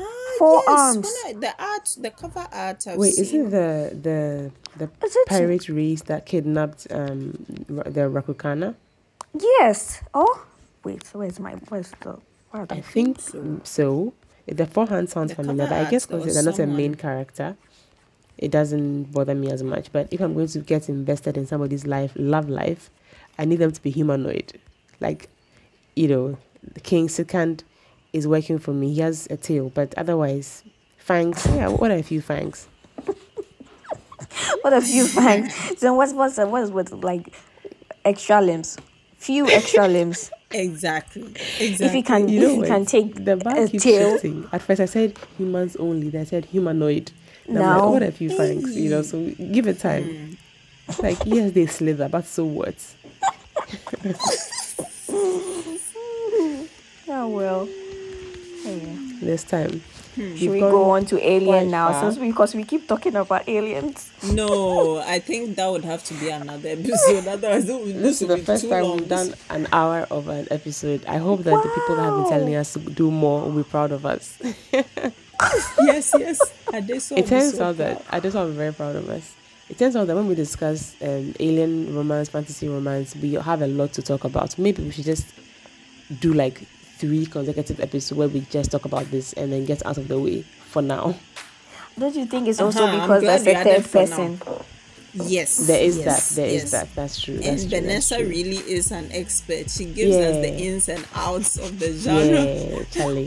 4 Yes, arms. the cover art I've Wait, seen. isn't the Is it? pirate race that kidnapped the Rakukana? Yes. Oh, wait. Where's the? Where are I they? think so. so. The forehand sounds The familiar, cover but I guess art, there because was they're not a main someone. character, it doesn't bother me as much. But if I'm going to get invested in somebody's love life, I need them to be humanoid. Like, the King Sikand is working for me. He has a tail, but otherwise, fangs. Yeah, what are a few fangs? What a few fangs. So what's with like extra limbs? Few extra limbs. Exactly. If you can, You know if you what? can take The bar a keeps tail. shifting. At first, I said humans only. Then I said humanoid. And I'm like, oh, Now, what a few fangs. So give it time. Like, yes, they slither, but so what? oh well. Yeah. This time. Should We've we gone go on to Alien quite now? far. Because we keep talking about aliens. No, I think that would have to be another episode. Otherwise, This this is will the be first too time long. we've done an hour of an episode. I hope that the people that have been telling Wow. us to do more will be proud of us. Yes. It turns out that I just am very proud of us. It turns out that when we discuss alien romance, fantasy romance, we have a lot to talk about. Maybe we should just do like 3 consecutive episodes where we just talk about this and then get out of the way for now. Don't you think it's also I'm because glad there's you a added third for person? Yes. There is yes, that. There is yes. that. That's true. And That's true. Vanessa That's true. really is an expert. She gives us the Yeah. ins and outs of the genre. Yeah, Charlie.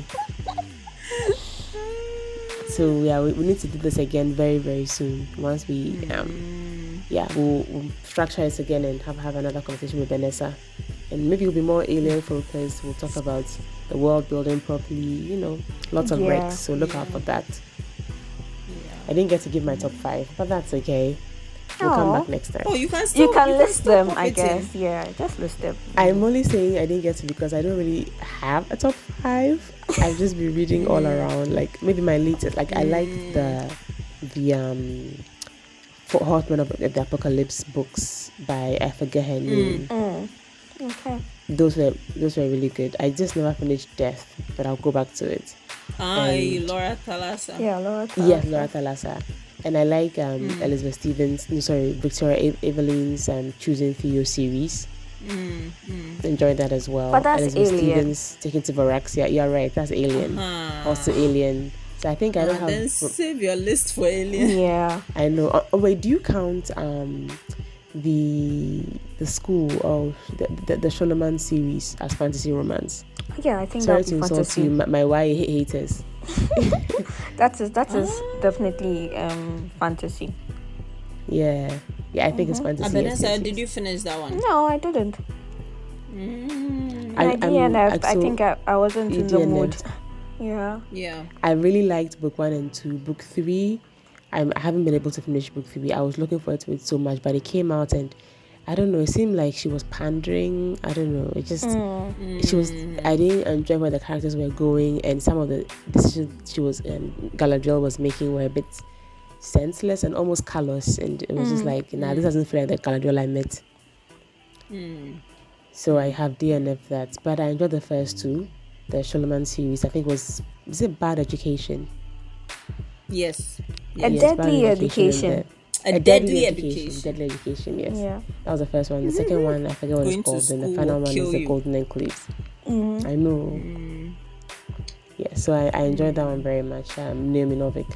So yeah, we need to do this again very, very soon. Once we we'll structure it again and have another conversation with Vanessa. And maybe it'll be more alien focused. We'll talk about the world building properly, lots of Yeah. recs. So look out for that. Yeah. I didn't get to give my top 5, but that's okay. We'll come Aw. back next time. Oh, you can still You can list still them, pop I it guess. in. Yeah, just list them. I'm only saying I didn't get to because I don't really have a top 5. I've just been reading all around. Like maybe my latest, like I like the Horsemen of the Apocalypse books by, I forget her name. Okay. Those were really good. I just never finished Death, but I'll go back to it. Laura Thalassa. Yeah, Laura. Yes, Laura Thalassa. And I like Elizabeth Stevens, Victoria Evelyn's Choosing Theo series. Enjoyed that as well. But that's Elizabeth Alien. Stevens Taken to Varaxia. Yeah, you're right. That's Alien. Also Alien. So I think I don't have. Then save your list for Alien. Yeah. I know. Oh wait, do you count the school of the Sholeman series as fantasy romance? Yeah, I think Sorry that's to insult fantasy. you, my YA haters. That is definitely fantasy. Yeah, I think it's fantasy. Vanessa, yes. did you finish that one? No, I didn't. I DNF, I think I wasn't in the mood. DNF'd. Yeah. Yeah. I really liked book 1 and 2. Book 3, I haven't been able to finish book 3. I was looking forward to it so much, but it came out and I don't know, it seemed like she was pandering. I don't know, it just she was. I didn't enjoy where the characters were going, and some of the decisions she was Galadriel was making were a bit senseless and almost callous, and it was just like, this doesn't feel like the Galadriel I met. So I have DNF that, but I enjoyed the first 2. The Sholeman series, I think is it Bad Education? Yes. A Yes, deadly Bad education. A deadly education. Deadly Education, yes. Yeah. That was the first one. The second one, I forget what Going it's to called. Then the school final will one kill is the you. Golden Enclaves. I know. Yeah, so I enjoyed that one very much. Naomi Novik.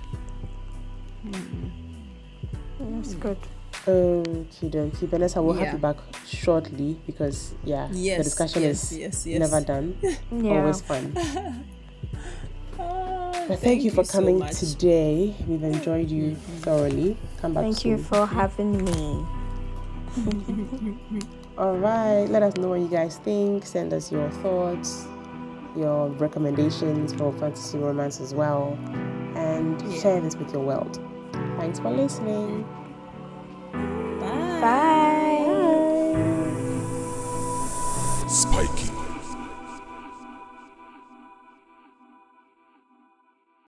That's good. Okie Vanessa, we'll have Yeah. you back shortly because the Yes, discussion yes, is yes. never done. Yeah. Always fun. But thank you for coming so much. today. We've enjoyed you thoroughly. Come back Thank soon. you for having me. All right, let us know what you guys think. Send us your thoughts, your recommendations for fantasy romance as well, and share this with your world. Thanks for listening.